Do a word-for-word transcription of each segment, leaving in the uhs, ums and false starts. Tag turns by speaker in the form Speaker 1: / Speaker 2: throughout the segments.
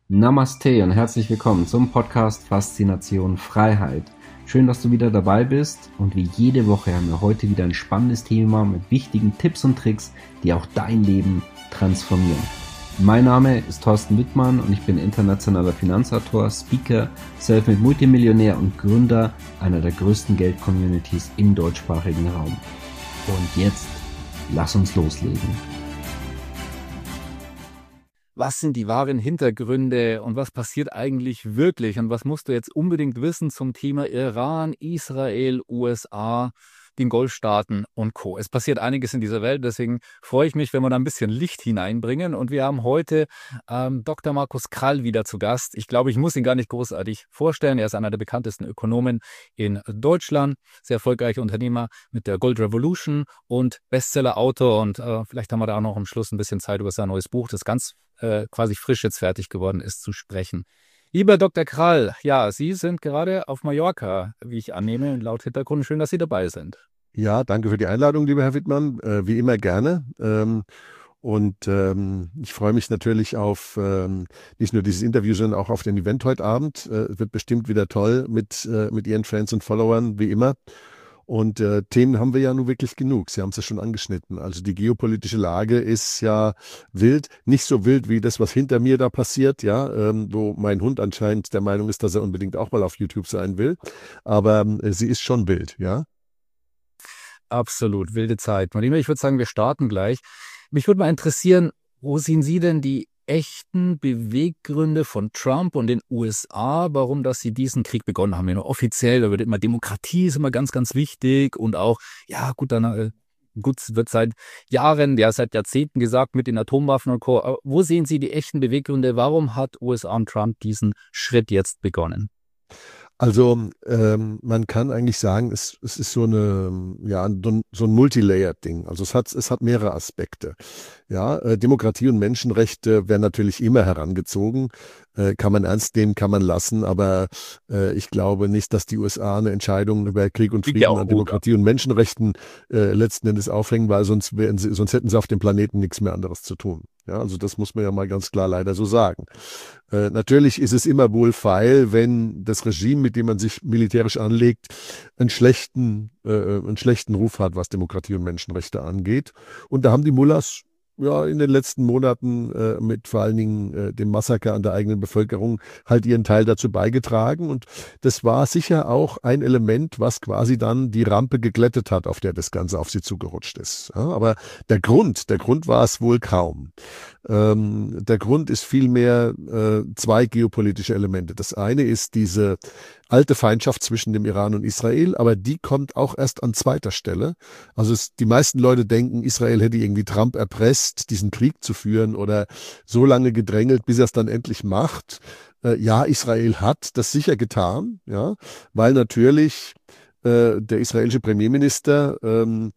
Speaker 1: Namaste und herzlich willkommen zum Podcast Faszination Freiheit. Schön, dass du wieder dabei bist und wie jede Woche haben wir heute wieder ein spannendes Thema mit wichtigen Tipps und Tricks, die auch dein Leben transformieren. Mein Name ist Thorsten Wittmann und ich bin internationaler Finanzautor, Speaker, Selfmade Multimillionär und Gründer einer der größten Geld-Communities im deutschsprachigen Raum. Und jetzt, lass uns loslegen.
Speaker 2: Was sind die wahren Hintergründe und was passiert eigentlich wirklich und was musst du jetzt unbedingt wissen zum Thema Iran, Israel, U S A, den Golfstaaten und Co. Es passiert einiges in dieser Welt, deswegen freue ich mich, wenn wir da ein bisschen Licht hineinbringen. Und wir haben heute ähm, Doktor Markus Krall wieder zu Gast. Ich glaube, ich muss ihn gar nicht großartig vorstellen. Er ist einer der bekanntesten Ökonomen in Deutschland, sehr erfolgreicher Unternehmer mit der Gold Revolution und Bestseller-Autor. Und äh, vielleicht haben wir da auch noch am Schluss ein bisschen Zeit über sein neues Buch, das ganz äh, quasi frisch jetzt fertig geworden ist, zu sprechen. Lieber Doktor Krall, ja, Sie sind gerade auf Mallorca, wie ich annehme, laut Hintergrund. Schön, dass Sie dabei sind.
Speaker 3: Ja, danke für die Einladung, lieber Herr Wittmann. Äh, wie immer gerne. Ähm, und ähm, ich freue mich natürlich auf ähm, nicht nur dieses Interview, sondern auch auf den Event heute Abend. Äh, wird bestimmt wieder toll mit, äh, mit Ihren Fans und Followern, wie immer. Und äh, Themen haben wir ja nun wirklich genug. Sie haben es ja schon angeschnitten. Also die geopolitische Lage ist ja wild. Nicht so wild wie das, was hinter mir da passiert, ja, ähm, wo mein Hund anscheinend der Meinung ist, dass er unbedingt auch mal auf YouTube sein will. Aber äh, sie ist schon wild, ja.
Speaker 2: Absolut, wilde Zeit. Mein Lieber, ich würde sagen, wir starten gleich. Mich würde mal interessieren, wo sehen Sie denn die echten Beweggründe von Trump und den U S A, warum dass sie diesen Krieg begonnen haben? Ja, nur offiziell, da wird immer Demokratie ist immer ganz, ganz wichtig und auch, ja gut, dann äh, gut, wird seit Jahren, ja seit Jahrzehnten gesagt mit den Atomwaffen und Co. Aber wo sehen Sie die echten Beweggründe? Warum hat U S A und Trump diesen Schritt jetzt begonnen?
Speaker 3: Also ähm, man kann eigentlich sagen, es, es ist so eine, ja, so ein Multilayered-Ding. Also es hat, es hat mehrere Aspekte. Ja, äh, Demokratie und Menschenrechte werden natürlich immer herangezogen. Äh, kann man ernst nehmen, kann man lassen, aber äh, ich glaube nicht, dass die U S A eine Entscheidung über Krieg und Frieden
Speaker 2: Ja,
Speaker 3: an Demokratie und Menschenrechten äh, letzten Endes aufhängen, weil sonst wären sie, sonst hätten sie auf dem Planeten nichts mehr anderes zu tun. Ja, also das muss man ja mal ganz klar leider so sagen. Äh, natürlich ist es immer wohlfeil, wenn das Regime, mit dem man sich militärisch anlegt, einen schlechten, äh, einen schlechten Ruf hat, was Demokratie und Menschenrechte angeht. Und da haben die Mullahs ja in den letzten Monaten äh, mit vor allen Dingen äh, dem Massaker an der eigenen Bevölkerung halt ihren Teil dazu beigetragen. Und das war sicher auch ein Element, was quasi dann die Rampe geglättet hat, auf der das Ganze auf sie zugerutscht ist. Ja, aber der Grund, der Grund war es wohl kaum. Ähm, der Grund ist vielmehr äh, zwei geopolitische Elemente. Das eine ist diese alte Feindschaft zwischen dem Iran und Israel, aber die kommt auch erst an zweiter Stelle. Also es, die meisten Leute denken, Israel hätte irgendwie Trump erpresst, diesen Krieg zu führen oder so lange gedrängelt, bis er es dann endlich macht. Äh, ja, Israel hat das sicher getan, ja, weil natürlich äh, der israelische Premierminister ähm,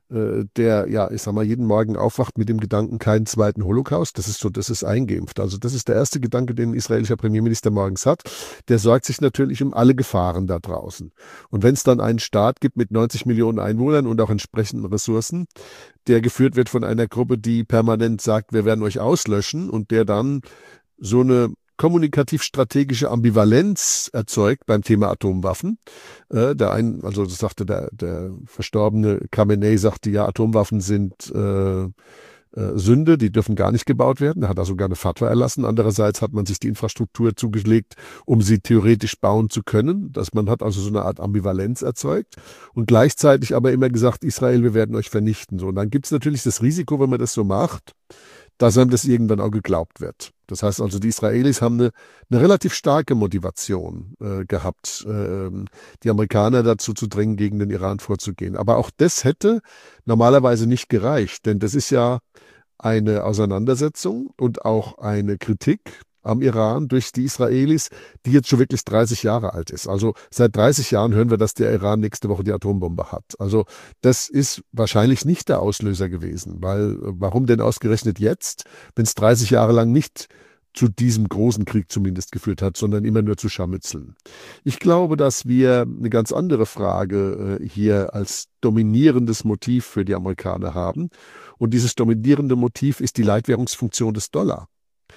Speaker 3: der, ja, ich sag mal, jeden Morgen aufwacht mit dem Gedanken, keinen zweiten Holocaust. Das ist so, das ist eingeimpft. Also das ist der erste Gedanke, den ein israelischer Premierminister morgens hat. Der sorgt sich natürlich um alle Gefahren da draußen. Und wenn es dann einen Staat gibt mit neunzig Millionen Einwohnern und auch entsprechenden Ressourcen, der geführt wird von einer Gruppe, die permanent sagt, wir werden euch auslöschen und der dann so eine kommunikativ-strategische Ambivalenz erzeugt beim Thema Atomwaffen. Äh, der ein, also das sagte der, der verstorbene Khamenei, sagte ja, Atomwaffen sind äh, äh, Sünde, die dürfen gar nicht gebaut werden. Er hat da sogar eine Fatwa erlassen. Andererseits hat man sich die Infrastruktur zugelegt, um sie theoretisch bauen zu können. Dass man hat also so eine Art Ambivalenz erzeugt und gleichzeitig aber immer gesagt, Israel, wir werden euch vernichten. So, und dann gibt es natürlich das Risiko, wenn man das so macht, dass einem das irgendwann auch geglaubt wird. Das heißt also, die Israelis haben eine, eine relativ starke Motivation äh, gehabt, äh, die Amerikaner dazu zu drängen, gegen den Iran vorzugehen. Aber auch das hätte normalerweise nicht gereicht, denn das ist ja eine Auseinandersetzung und auch eine Kritik am Iran durch die Israelis, die jetzt schon wirklich dreißig Jahre alt ist. Also seit dreißig Jahren hören wir, dass der Iran nächste Woche die Atombombe hat. Also das ist wahrscheinlich nicht der Auslöser gewesen, weil warum denn ausgerechnet jetzt, wenn es dreißig Jahre lang nicht zu diesem großen Krieg zumindest geführt hat, sondern immer nur zu Scharmützeln. Ich glaube, dass wir eine ganz andere Frage äh, hier als dominierendes Motiv für die Amerikaner haben. Und dieses dominierende Motiv ist die Leitwährungsfunktion des Dollar.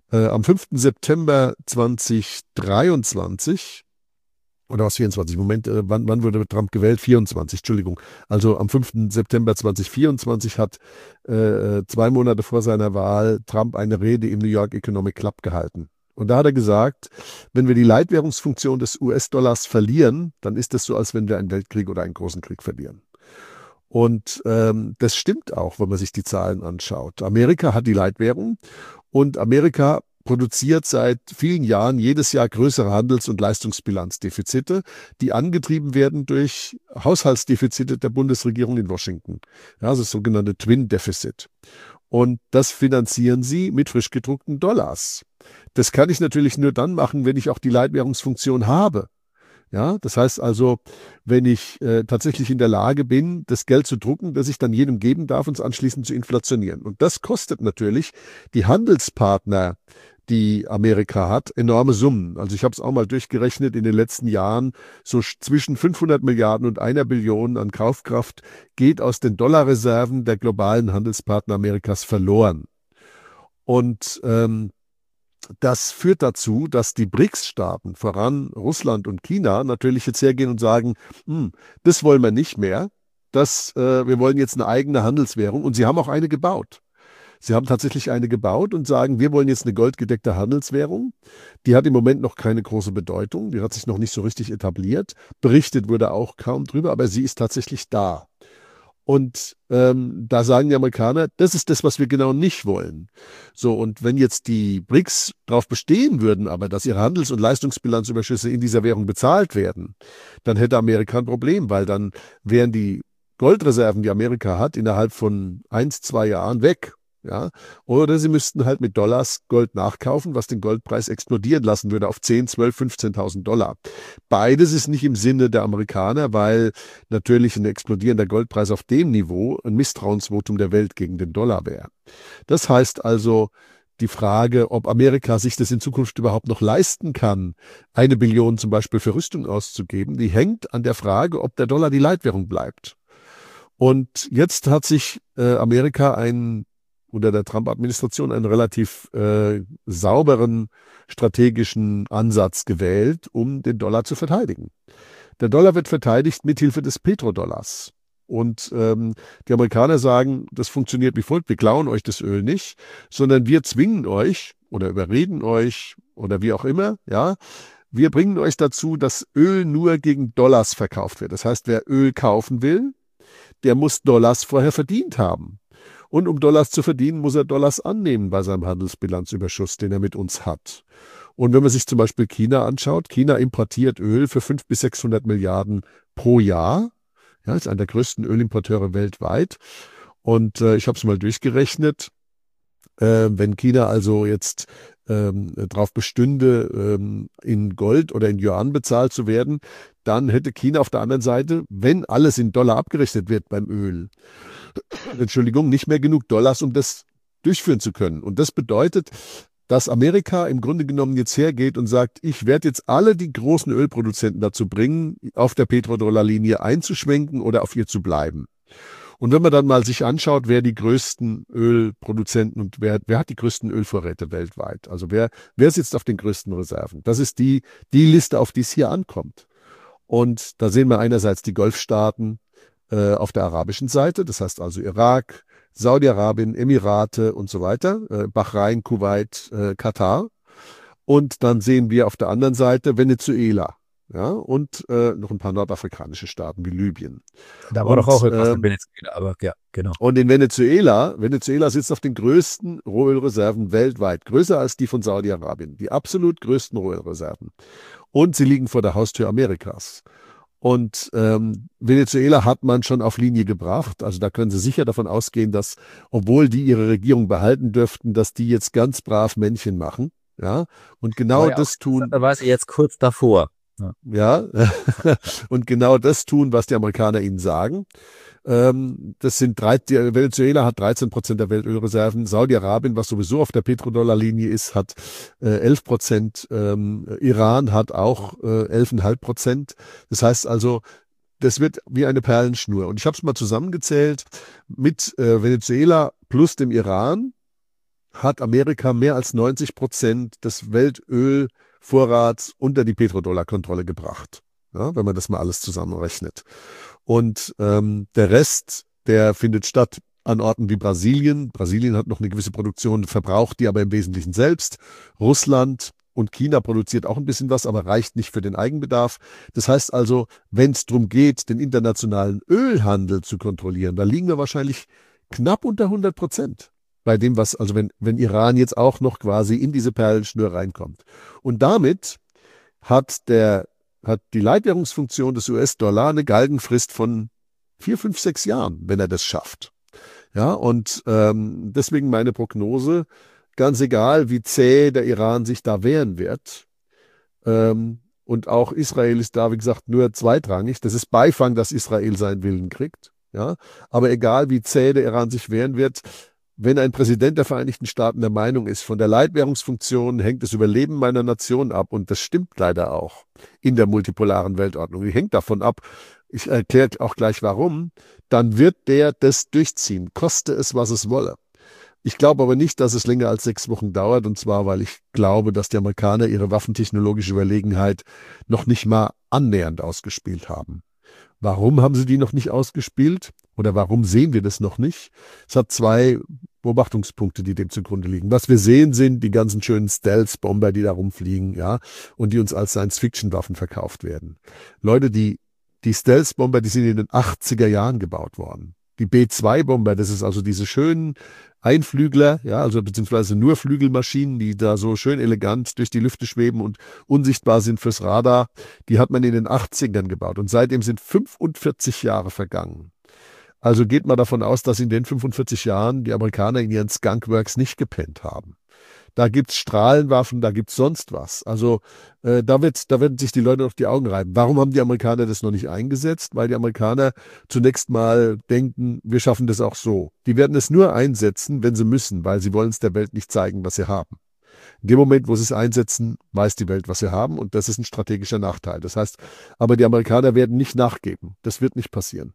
Speaker 3: Äh, am fünften September zweitausenddreiundzwanzig, oder was vierundzwanzig, Moment, äh, wann, wann wurde Trump gewählt? vierundzwanzig, Entschuldigung. Also am fünften September zweitausendvierundzwanzig hat äh, zwei Monate vor seiner Wahl Trump eine Rede im New York Economic Club gehalten. Und da hat er gesagt, wenn wir die Leitwährungsfunktion des U S-Dollars verlieren, dann ist das so, als wenn wir einen Weltkrieg oder einen großen Krieg verlieren. Und ähm, das stimmt auch, wenn man sich die Zahlen anschaut. Amerika hat die Leitwährung und Amerika produziert seit vielen Jahren jedes Jahr größere Handels- und Leistungsbilanzdefizite, die angetrieben werden durch Haushaltsdefizite der Bundesregierung in Washington. Ja, das sogenannte Twin Deficit. Und das finanzieren sie mit frisch gedruckten Dollars. Das kann ich natürlich nur dann machen, wenn ich auch die Leitwährungsfunktion habe. Ja, das heißt also, wenn ich äh, tatsächlich in der Lage bin, das Geld zu drucken, das ich dann jedem geben darf und es anschließend zu inflationieren. Und das kostet natürlich die Handelspartner, die Amerika hat, enorme Summen. Also ich habe es auch mal durchgerechnet, in den letzten Jahren so zwischen fünfhundert Milliarden und einer Billion an Kaufkraft geht aus den Dollarreserven der globalen Handelspartner Amerikas verloren. Und ähm, das führt dazu, dass die BRICS-Staaten, voran Russland und China, natürlich jetzt hergehen und sagen, hm, das wollen wir nicht mehr, das, äh, wir wollen jetzt eine eigene Handelswährung. Und sie haben auch eine gebaut. Sie haben tatsächlich eine gebaut und sagen, wir wollen jetzt eine goldgedeckte Handelswährung. Die hat im Moment noch keine große Bedeutung, die hat sich noch nicht so richtig etabliert. Berichtet wurde auch kaum drüber, aber sie ist tatsächlich da. Und ähm, da sagen die Amerikaner, das ist das, was wir genau nicht wollen. So, und wenn jetzt die BRICS darauf bestehen würden, aber dass ihre Handels- und Leistungsbilanzüberschüsse in dieser Währung bezahlt werden, dann hätte Amerika ein Problem, weil dann wären die Goldreserven, die Amerika hat, innerhalb von eins, zwei Jahren weg. Ja, oder sie müssten halt mit Dollars Gold nachkaufen, was den Goldpreis explodieren lassen würde auf zehn, zwölf, fünfzehntausend Dollar. Beides ist nicht im Sinne der Amerikaner, weil natürlich ein explodierender Goldpreis auf dem Niveau ein Misstrauensvotum der Welt gegen den Dollar wäre. Das heißt also, die Frage, ob Amerika sich das in Zukunft überhaupt noch leisten kann, eine Billion zum Beispiel für Rüstung auszugeben, die hängt an der Frage, ob der Dollar die Leitwährung bleibt. Und jetzt hat sich äh, Amerika einen unter der Trump-Administration einen relativ äh, sauberen strategischen Ansatz gewählt, um den Dollar zu verteidigen. Der Dollar wird verteidigt mithilfe des Petrodollars. Und ähm, die Amerikaner sagen, das funktioniert wie folgt, wir klauen euch das Öl nicht, sondern wir zwingen euch oder überreden euch oder wie auch immer, ja, wir bringen euch dazu, dass Öl nur gegen Dollars verkauft wird. Das heißt, wer Öl kaufen will, der muss Dollars vorher verdient haben. Und um Dollars zu verdienen, muss er Dollars annehmen bei seinem Handelsbilanzüberschuss, den er mit uns hat. Und wenn man sich zum Beispiel China anschaut, China importiert Öl für fünfhundert bis sechshundert Milliarden pro Jahr. Ja, ist einer der größten Ölimporteure weltweit. Und äh, ich habe es mal durchgerechnet. Äh, wenn China also jetzt ähm, darauf bestünde, ähm, in Gold oder in Yuan bezahlt zu werden, dann hätte China auf der anderen Seite, wenn alles in Dollar abgerechnet wird beim Öl, Entschuldigung, nicht mehr genug Dollars, um das durchführen zu können. Und das bedeutet, dass Amerika im Grunde genommen jetzt hergeht und sagt, ich werde jetzt alle die großen Ölproduzenten dazu bringen, auf der Petrodollar-Linie einzuschwenken oder auf ihr zu bleiben. Und wenn man dann mal sich anschaut, wer die größten Ölproduzenten und wer, wer hat die größten Ölvorräte weltweit, also wer, wer sitzt auf den größten Reserven, das ist die, die Liste, auf die es hier ankommt. Und da sehen wir einerseits die Golfstaaten, auf der arabischen Seite, das heißt also Irak, Saudi-Arabien, Emirate und so weiter, äh, Bahrain, Kuwait, äh, Katar. Und dann sehen wir auf der anderen Seite Venezuela, ja, und äh, noch ein paar nordafrikanische Staaten wie Libyen.
Speaker 2: Da war
Speaker 3: und,
Speaker 2: doch auch etwas
Speaker 3: äh,
Speaker 2: in Venezuela, aber ja, genau.
Speaker 3: Und in Venezuela, Venezuela sitzt auf den größten Rohölreserven weltweit, größer als die von Saudi-Arabien, die absolut größten Rohölreserven. Und sie liegen vor der Haustür Amerikas. Und ähm, Venezuela hat man schon auf Linie gebracht. Also da können Sie sicher davon ausgehen, dass, obwohl die ihre Regierung behalten dürften, dass die jetzt ganz brav Männchen machen. Ja, und genau
Speaker 2: ja
Speaker 3: das tun.
Speaker 2: Da war sie jetzt kurz davor.
Speaker 3: Ja, ja. Und genau das tun, was die Amerikaner ihnen sagen. Ähm, das sind drei, die Venezuela hat dreizehn Prozent der Weltölreserven. Saudi-Arabien, was sowieso auf der Petrodollar-Linie ist, hat äh, elf Prozent. Ähm, Iran hat auch äh, elf Komma fünf Prozent. Das heißt also, das wird wie eine Perlenschnur. Und ich habe es mal zusammengezählt, mit äh, Venezuela plus dem Iran hat Amerika mehr als neunzig Prozent des Weltölvorrats unter die Petrodollar-Kontrolle gebracht, ja, wenn man das mal alles zusammenrechnet. Und ähm, der Rest, der findet statt an Orten wie Brasilien. Brasilien hat noch eine gewisse Produktion, verbraucht die aber im Wesentlichen selbst. Russland und China produziert auch ein bisschen was, aber reicht nicht für den Eigenbedarf. Das heißt also, wenn es darum geht, den internationalen Ölhandel zu kontrollieren, da liegen wir wahrscheinlich knapp unter hundert Prozent. Bei dem, was, also wenn, wenn Iran jetzt auch noch quasi in diese Perlenschnur reinkommt. Und damit hat der, hat die Leitwährungsfunktion des U S-Dollar eine Galgenfrist von vier, fünf, sechs Jahren, wenn er das schafft. Ja, und ähm, deswegen meine Prognose, ganz egal, wie zäh der Iran sich da wehren wird, ähm, und auch Israel ist da, wie gesagt, nur zweitrangig. Das ist Beifang, dass Israel seinen Willen kriegt. Ja, aber egal, wie zäh der Iran sich wehren wird, wenn ein Präsident der Vereinigten Staaten der Meinung ist, von der Leitwährungsfunktion hängt das Überleben meiner Nation ab, und das stimmt leider auch in der multipolaren Weltordnung, die hängt davon ab, ich erkläre auch gleich warum, dann wird der das durchziehen, koste es, was es wolle. Ich glaube aber nicht, dass es länger als sechs Wochen dauert, und zwar, weil ich glaube, dass die Amerikaner ihre waffentechnologische Überlegenheit noch nicht mal annähernd ausgespielt haben. Warum haben sie die noch nicht ausgespielt? Oder warum sehen wir das noch nicht? Es hat zwei Beobachtungspunkte, die dem zugrunde liegen. Was wir sehen, sind die ganzen schönen Stealth-Bomber, die da rumfliegen, ja, und die uns als Science-Fiction-Waffen verkauft werden. Leute, die, die Stealth-Bomber, die sind in den achtziger Jahren gebaut worden. Die B zwei Bomber, das ist also diese schönen Einflügler, ja, also beziehungsweise nur Flügelmaschinen, die da so schön elegant durch die Lüfte schweben und unsichtbar sind fürs Radar, die hat man in den achtzigern gebaut, und seitdem sind fünfundvierzig Jahre vergangen. Also geht man davon aus, dass in den fünfundvierzig Jahren die Amerikaner in ihren Skunkworks nicht gepennt haben. Da gibt's Strahlenwaffen, da gibt's sonst was. Also äh, da, wird, da werden sich die Leute noch die Augen reiben. Warum haben die Amerikaner das noch nicht eingesetzt? Weil die Amerikaner zunächst mal denken, wir schaffen das auch so. Die werden es nur einsetzen, wenn sie müssen, weil sie wollen es der Welt nicht zeigen, was sie haben. In dem Moment, wo sie es einsetzen, weiß die Welt, was sie haben, und das ist ein strategischer Nachteil. Das heißt, aber die Amerikaner werden nicht nachgeben. Das wird nicht passieren.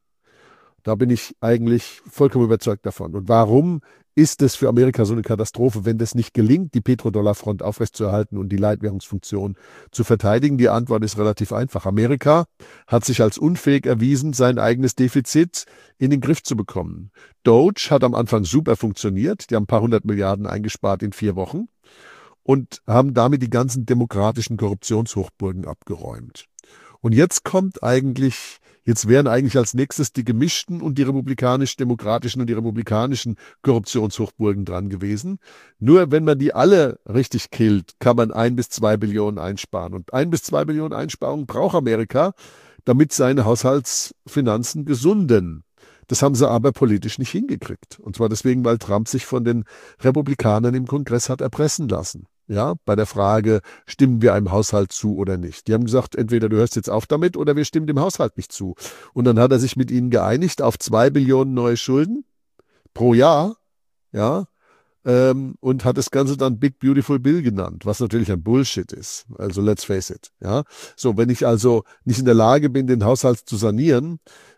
Speaker 3: Da bin ich eigentlich vollkommen überzeugt davon. Und warum ist es für Amerika so eine Katastrophe, wenn das nicht gelingt, die Petrodollar-Front aufrechtzuerhalten und die Leitwährungsfunktion zu verteidigen? Die Antwort ist relativ einfach. Amerika hat sich als unfähig erwiesen, sein eigenes Defizit in den Griff zu bekommen. Doge hat am Anfang super funktioniert. Die haben ein paar hundert Milliarden eingespart in vier Wochen und haben damit die ganzen demokratischen Korruptionshochburgen abgeräumt. Und jetzt kommt eigentlich Jetzt wären eigentlich als nächstes die gemischten und die republikanisch-demokratischen und die republikanischen Korruptionshochburgen dran gewesen. Nur wenn man die alle richtig killt, kann man ein bis zwei Billionen einsparen. Und ein bis zwei Billionen Einsparungen braucht Amerika, damit seine Haushaltsfinanzen gesunden. Das haben sie aber politisch nicht hingekriegt. Und zwar deswegen, weil Trump sich von den Republikanern im Kongress hat erpressen lassen. Ja, bei der Frage, stimmen wir einem Haushalt zu oder nicht. Die haben gesagt, entweder du hörst jetzt auf damit oder wir stimmen dem Haushalt nicht zu. Und dann hat er sich mit ihnen geeinigt auf zwei Billionen neue Schulden pro Jahr, ja, ähm, und hat das Ganze dann Big Beautiful Bill genannt, was natürlich ein Bullshit ist. Also let's face it, ja. So, wenn ich also nicht in der Lage bin, den Haushalt zu sanieren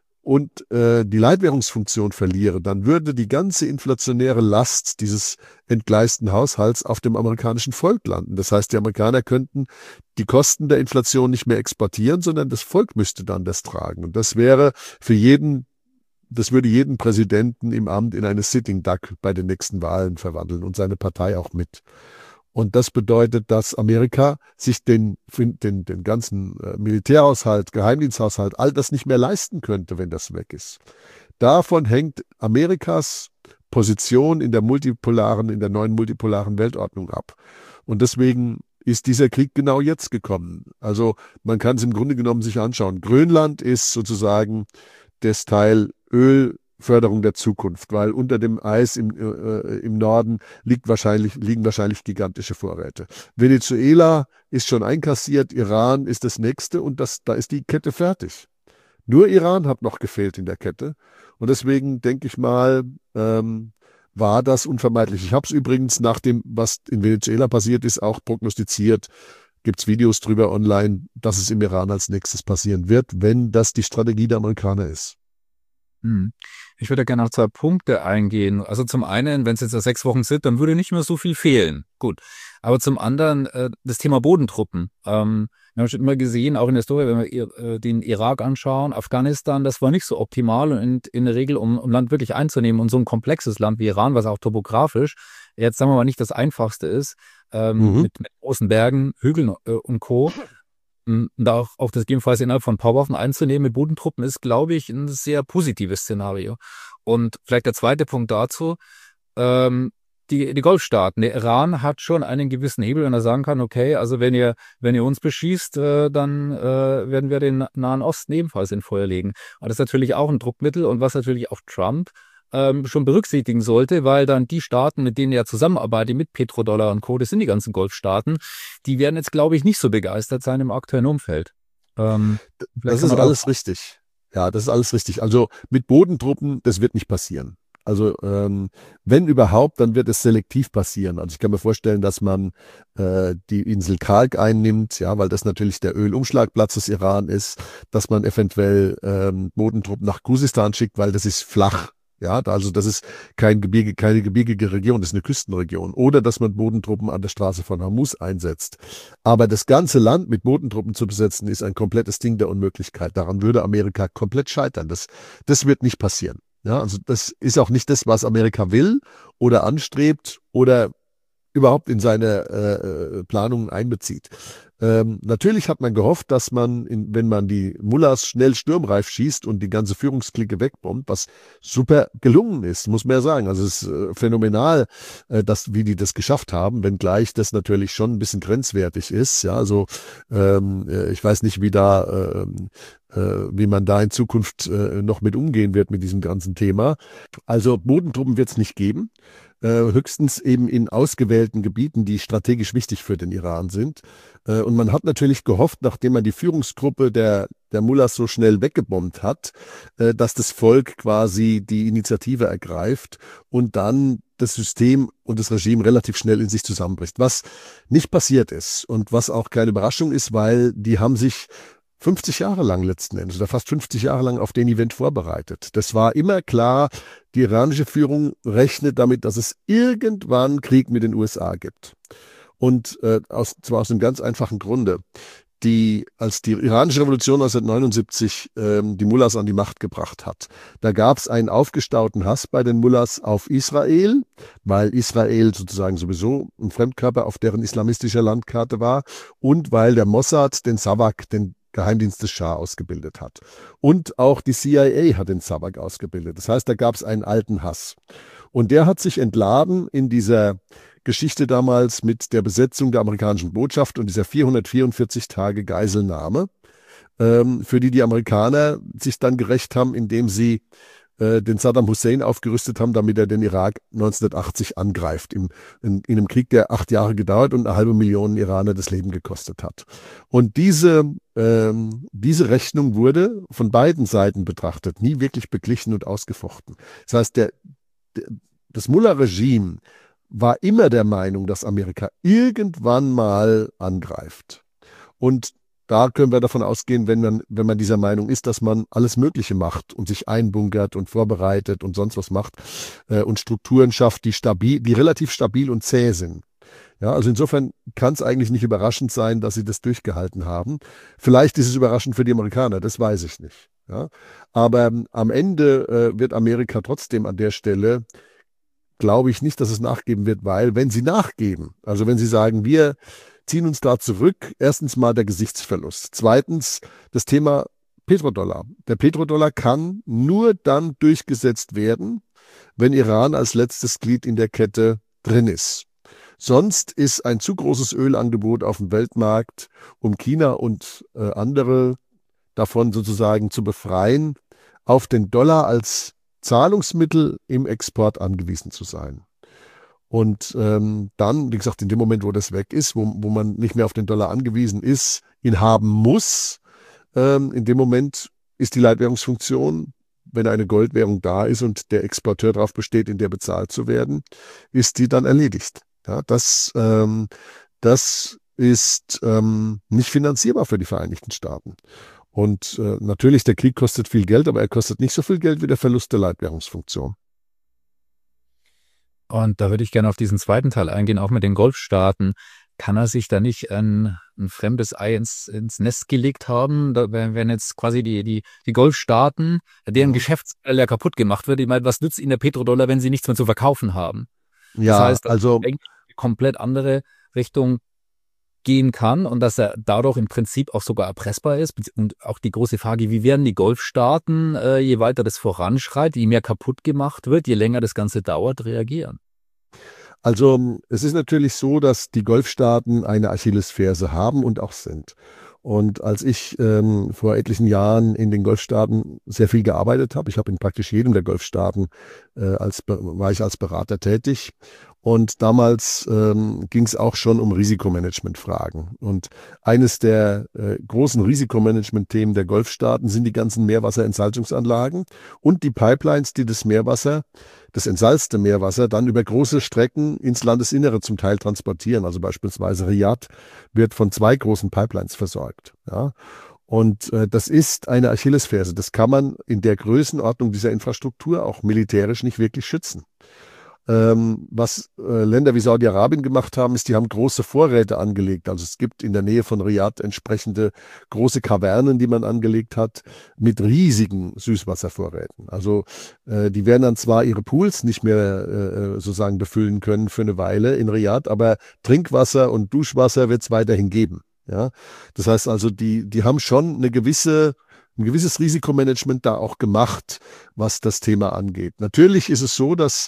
Speaker 3: und äh, die Leitwährungsfunktion verliere, dann würde die ganze inflationäre Last dieses entgleisten Haushalts auf dem amerikanischen Volk landen. Das heißt, die Amerikaner könnten die Kosten der Inflation nicht mehr exportieren, sondern das Volk müsste dann das tragen. Und das wäre für jeden, das würde jeden Präsidenten im Amt in eine Sitting Duck bei den nächsten Wahlen verwandeln und seine Partei auch mit. Und das bedeutet, dass Amerika sich den, den, den ganzen Militärhaushalt, Geheimdiensthaushalt, all das nicht mehr leisten könnte, wenn das weg ist. Davon hängt Amerikas Position in der multipolaren, in der neuen multipolaren Weltordnung ab. Und deswegen ist dieser Krieg genau jetzt gekommen. Also man kann es im Grunde genommen sich anschauen. Grönland ist sozusagen das Teil Öl, Förderung der Zukunft, weil unter dem Eis im, äh, im Norden liegt wahrscheinlich, liegen wahrscheinlich gigantische Vorräte. Venezuela ist schon einkassiert, Iran ist das nächste, und das, da ist die Kette fertig. Nur Iran hat noch gefehlt in der Kette, und deswegen denke ich mal, ähm, war das unvermeidlich. Ich habe es übrigens nach dem, was in Venezuela passiert ist, auch prognostiziert. Gibt es Videos drüber online, dass es im Iran als nächstes passieren wird, wenn das die Strategie der Amerikaner ist.
Speaker 2: Hm. Ich würde gerne auf zwei Punkte eingehen. Also zum einen, wenn es jetzt ja sechs Wochen sind, dann würde nicht mehr so viel fehlen. Gut. Aber zum anderen äh, das Thema Bodentruppen. Ähm, wir haben schon immer gesehen, auch in der Historie, wenn wir äh, den Irak anschauen, Afghanistan, das war nicht so optimal und in, in der Regel, um, um Land wirklich einzunehmen und so ein komplexes Land wie Iran, was auch topografisch jetzt sagen wir mal nicht das einfachste ist, ähm,
Speaker 3: Mhm.
Speaker 2: mit, mit großen Bergen, Hügeln äh, und Co. Und da auch, auch das gegebenenfalls innerhalb von Powerwaffen einzunehmen mit Bodentruppen ist, glaube ich, ein sehr positives Szenario. Und vielleicht der zweite Punkt dazu, ähm, die, die Golfstaaten. Der Iran hat schon einen gewissen Hebel, wenn er sagen kann, okay, also wenn ihr, wenn ihr uns beschießt, äh, dann äh, werden wir den Nahen Osten ebenfalls in Feuer legen. Aber das ist natürlich auch ein Druckmittel und was natürlich auch Trump ähm, schon berücksichtigen sollte, weil dann die Staaten, mit denen er zusammenarbeitet, mit Petrodollar und Co., das sind die ganzen Golfstaaten, die werden jetzt, glaube ich, nicht so begeistert sein im aktuellen Umfeld. Ähm, vielleicht
Speaker 3: Das
Speaker 2: kann
Speaker 3: ist
Speaker 2: man da.
Speaker 3: alles richtig. Ja, das ist alles richtig. Also mit Bodentruppen, das wird nicht passieren. Also ähm, wenn überhaupt, dann wird es selektiv passieren. Also ich kann mir vorstellen, dass man äh, die Insel Khark einnimmt, ja, weil das natürlich der Ölumschlagplatz des Iran ist, dass man eventuell ähm, Bodentruppen nach Khuzestan schickt, weil das ist flach. Ja, also das ist kein Gebirge, keine gebirgige Region, das ist eine Küstenregion. Oder dass man Bodentruppen an der Straße von Hormuz einsetzt. Aber das ganze Land mit Bodentruppen zu besetzen, ist ein komplettes Ding der Unmöglichkeit. Daran würde Amerika komplett scheitern. Das, das wird nicht passieren. Ja, also das ist auch nicht das, was Amerika will oder anstrebt oder überhaupt in seine äh, Planungen einbezieht. Ähm, natürlich hat man gehofft, dass man, in, wenn man die Mullahs schnell sturmreif schießt und die ganze Führungsklicke wegbombt, was super gelungen ist, muss man ja sagen. Also es ist äh, phänomenal, äh, dass, wie die das geschafft haben, wenngleich das natürlich schon ein bisschen grenzwertig ist. Ja, also ähm, äh, ich weiß nicht, wie da ähm, äh, wie man da in Zukunft äh, noch mit umgehen wird mit diesem ganzen Thema. Also Bodentruppen wird es nicht geben. Äh, höchstens eben in ausgewählten Gebieten, die strategisch wichtig für den Iran sind. Äh, und man hat natürlich gehofft, nachdem man die Führungsgruppe der, der Mullahs so schnell weggebombt hat, äh, dass das Volk quasi die Initiative ergreift und dann das System und das Regime relativ schnell in sich zusammenbricht. Was nicht passiert ist und was auch keine Überraschung ist, weil die haben sich fünfzig Jahre lang letzten Endes oder fast fünfzig Jahre lang auf den Event vorbereitet. Das war immer klar, die iranische Führung rechnet damit, dass es irgendwann Krieg mit den U S A gibt. Und äh, aus, zwar aus einem ganz einfachen Grunde. Die, als die iranische Revolution neunzehnhundertneunundsiebzig ähm, die Mullahs an die Macht gebracht hat, da gab es einen aufgestauten Hass bei den Mullahs auf Israel, weil Israel sozusagen sowieso ein Fremdkörper auf deren islamistischer Landkarte war und weil der Mossad den Savak, den Geheimdienst des Schah, ausgebildet hat. Und auch die C I A hat den Savak ausgebildet. Das heißt, da gab es einen alten Hass. Und der hat sich entladen in dieser Geschichte damals mit der Besetzung der amerikanischen Botschaft und dieser vierhundertvierundvierzig Tage Geiselnahme, ähm, für die die Amerikaner sich dann gerächt haben, indem sie äh, den Saddam Hussein aufgerüstet haben, damit er den Irak neunzehnhundertachtzig angreift, im, in, in einem Krieg, der acht Jahre gedauert und eine halbe Million Iraner das Leben gekostet hat. Und diese, ähm, diese Rechnung wurde von beiden Seiten betrachtet, nie wirklich beglichen und ausgefochten. Das heißt, der, der, das Mullah-Regime war immer der Meinung, dass Amerika irgendwann mal angreift. Und da können wir davon ausgehen, wenn man, wenn man dieser Meinung ist, dass man alles Mögliche macht und sich einbunkert und vorbereitet und sonst was macht äh, und Strukturen schafft, die stabil, die relativ stabil und zäh sind. Ja, also insofern kann es eigentlich nicht überraschend sein, dass sie das durchgehalten haben. Vielleicht ist es überraschend für die Amerikaner, das weiß ich nicht. Ja, aber ähm, am Ende äh, wird Amerika trotzdem an der Stelle, glaube ich nicht, dass es nachgeben wird, weil wenn sie nachgeben, also wenn sie sagen, wir ziehen uns da zurück, erstens mal der Gesichtsverlust. Zweitens das Thema Petrodollar. Der Petrodollar kann nur dann durchgesetzt werden, wenn Iran als letztes Glied in der Kette drin ist. Sonst ist ein zu großes Ölangebot auf dem Weltmarkt, um China und äh, andere davon sozusagen zu befreien, auf den Dollar als Zahlungsmittel im Export angewiesen zu sein. Und ähm, dann, wie gesagt, in dem Moment, wo das weg ist, wo, wo man nicht mehr auf den Dollar angewiesen ist, ihn haben muss, ähm, in dem Moment ist die Leitwährungsfunktion, wenn eine Goldwährung da ist und der Exporteur darauf besteht, in der bezahlt zu werden, ist die dann erledigt. Ja, das, ähm, das ist ähm, nicht finanzierbar für die Vereinigten Staaten. Und äh, natürlich, der Krieg kostet viel Geld, aber er kostet nicht so viel Geld wie der Verlust der Leitwährungsfunktion.
Speaker 2: Und da würde ich gerne auf diesen zweiten Teil eingehen, auch mit den Golfstaaten. Kann er sich da nicht ein, ein fremdes Ei ins, ins Nest gelegt haben? Da, wenn, wenn jetzt quasi die, die, die Golfstaaten, deren
Speaker 3: Mhm.
Speaker 2: Geschäftsmodell ja kaputt gemacht wird, ich meine, was nützt ihnen der Petrodollar, wenn sie nichts mehr zu verkaufen haben? Das
Speaker 3: Ja,
Speaker 2: heißt, dass
Speaker 3: also
Speaker 2: er eigentlich in eine komplett andere Richtung gehen kann und dass er dadurch im Prinzip auch sogar erpressbar ist. Und auch die große Frage, wie werden die Golfstaaten, äh, je weiter das voranschreitet, je mehr kaputt gemacht wird, je länger das Ganze dauert, reagieren?
Speaker 3: Also es ist natürlich so, dass die Golfstaaten eine Achillesferse haben und auch sind. Und als ich ähm, vor etlichen Jahren in den Golfstaaten sehr viel gearbeitet habe, ich habe in praktisch jedem der Golfstaaten äh, als war ich als Berater tätig. Und damals ähm, ging es auch schon um Risikomanagementfragen. Und eines der äh, großen Risikomanagementthemen der Golfstaaten sind die ganzen Meerwasserentsalzungsanlagen und die Pipelines, die das Meerwasser, das entsalzte Meerwasser, dann über große Strecken ins Landesinnere zum Teil transportieren. Also beispielsweise Riyadh wird von zwei großen Pipelines versorgt. Ja. Und äh, das ist eine Achillesferse. Das kann man in der Größenordnung dieser Infrastruktur auch militärisch nicht wirklich schützen. Ähm, was äh, Länder wie Saudi-Arabien gemacht haben, ist, die haben große Vorräte angelegt. Also es gibt in der Nähe von Riyadh entsprechende große Kavernen, die man angelegt hat, mit riesigen Süßwasservorräten. Also äh, die werden dann zwar ihre Pools nicht mehr äh, sozusagen befüllen können für eine Weile in Riyadh, aber Trinkwasser und Duschwasser wird es weiterhin geben. Ja, das heißt also, die, die haben schon eine gewisse ein gewisses Risikomanagement da auch gemacht, was das Thema angeht. Natürlich ist es so, dass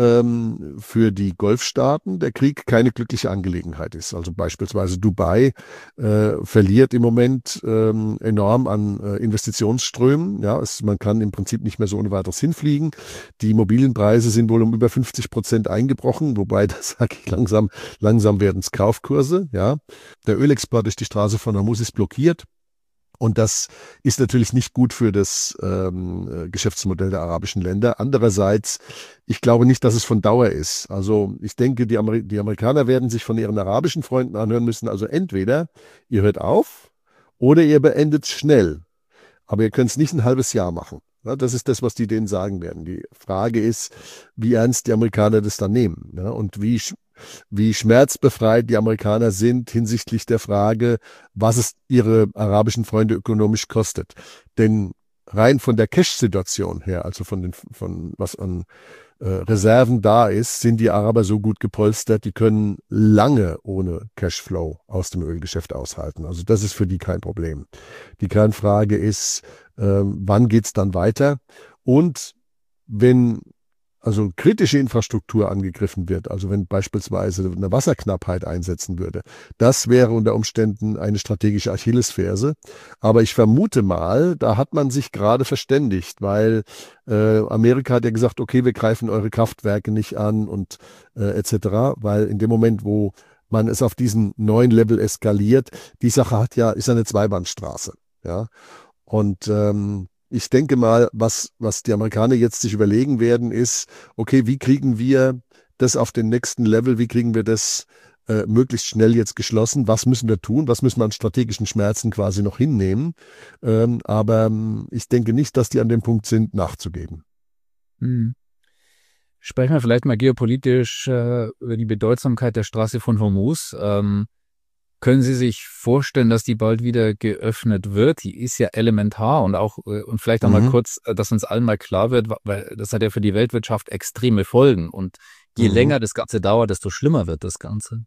Speaker 3: ähm, für die Golfstaaten der Krieg keine glückliche Angelegenheit ist. Also beispielsweise Dubai äh, verliert im Moment ähm, enorm an äh, Investitionsströmen. Ja, es, man kann im Prinzip nicht mehr so ohne weiteres hinfliegen. Die Immobilienpreise sind wohl um über fünfzig Prozent eingebrochen, wobei, das sage ich langsam, langsam werden es Kaufkurse. Ja, der Ölexport durch die Straße von Hormuz ist blockiert. Und das ist natürlich nicht gut für das ähm, Geschäftsmodell der arabischen Länder. Andererseits, ich glaube nicht, dass es von Dauer ist. Also ich denke, die, Amer- die Amerikaner werden sich von ihren arabischen Freunden anhören müssen. Also entweder ihr hört auf oder ihr beendet schnell. Aber ihr könnt es nicht ein halbes Jahr machen. Ja, das ist das, was die denen sagen werden. Die Frage ist, wie ernst die Amerikaner das dann nehmen. Ja, und wie wie schmerzbefreit die Amerikaner sind hinsichtlich der Frage, was es ihre arabischen Freunde ökonomisch kostet. Denn rein von der Cash-Situation her, also von den, von was an äh, Reserven da ist, sind die Araber so gut gepolstert, die können lange ohne Cashflow aus dem Ölgeschäft aushalten. Also das ist für die kein Problem. Die Kernfrage ist, äh, wann geht's dann weiter? Und wenn also kritische Infrastruktur angegriffen wird, also wenn beispielsweise eine Wasserknappheit einsetzen würde, das wäre unter Umständen eine strategische Achillesferse. Aber ich vermute mal, da hat man sich gerade verständigt, weil äh, Amerika hat ja gesagt, okay, wir greifen eure Kraftwerke nicht an und äh, et cetera, weil in dem Moment, wo man es auf diesen neuen Level eskaliert, die Sache hat ja, ist eine Zweibahnstraße. Ja, und ähm, ich denke mal, was, was die Amerikaner jetzt sich überlegen werden, ist, okay, wie kriegen wir das auf den nächsten Level, wie kriegen wir das äh, möglichst schnell jetzt geschlossen, was müssen wir tun, was müssen wir an strategischen Schmerzen quasi noch hinnehmen. Ähm, aber ähm, ich denke nicht, dass die an dem Punkt sind, nachzugeben.
Speaker 2: Hm. Sprechen wir vielleicht mal geopolitisch äh, über die Bedeutsamkeit der Straße von Hormuz. Ähm, Können Sie sich vorstellen, dass die bald wieder geöffnet wird? Die ist ja elementar und auch, äh, und vielleicht einmal
Speaker 3: Mhm.
Speaker 2: kurz, äh, dass uns allen mal klar wird, wa- weil das hat ja für die Weltwirtschaft extreme Folgen. Und je
Speaker 3: Mhm.
Speaker 2: länger das Ganze dauert, desto schlimmer wird das Ganze.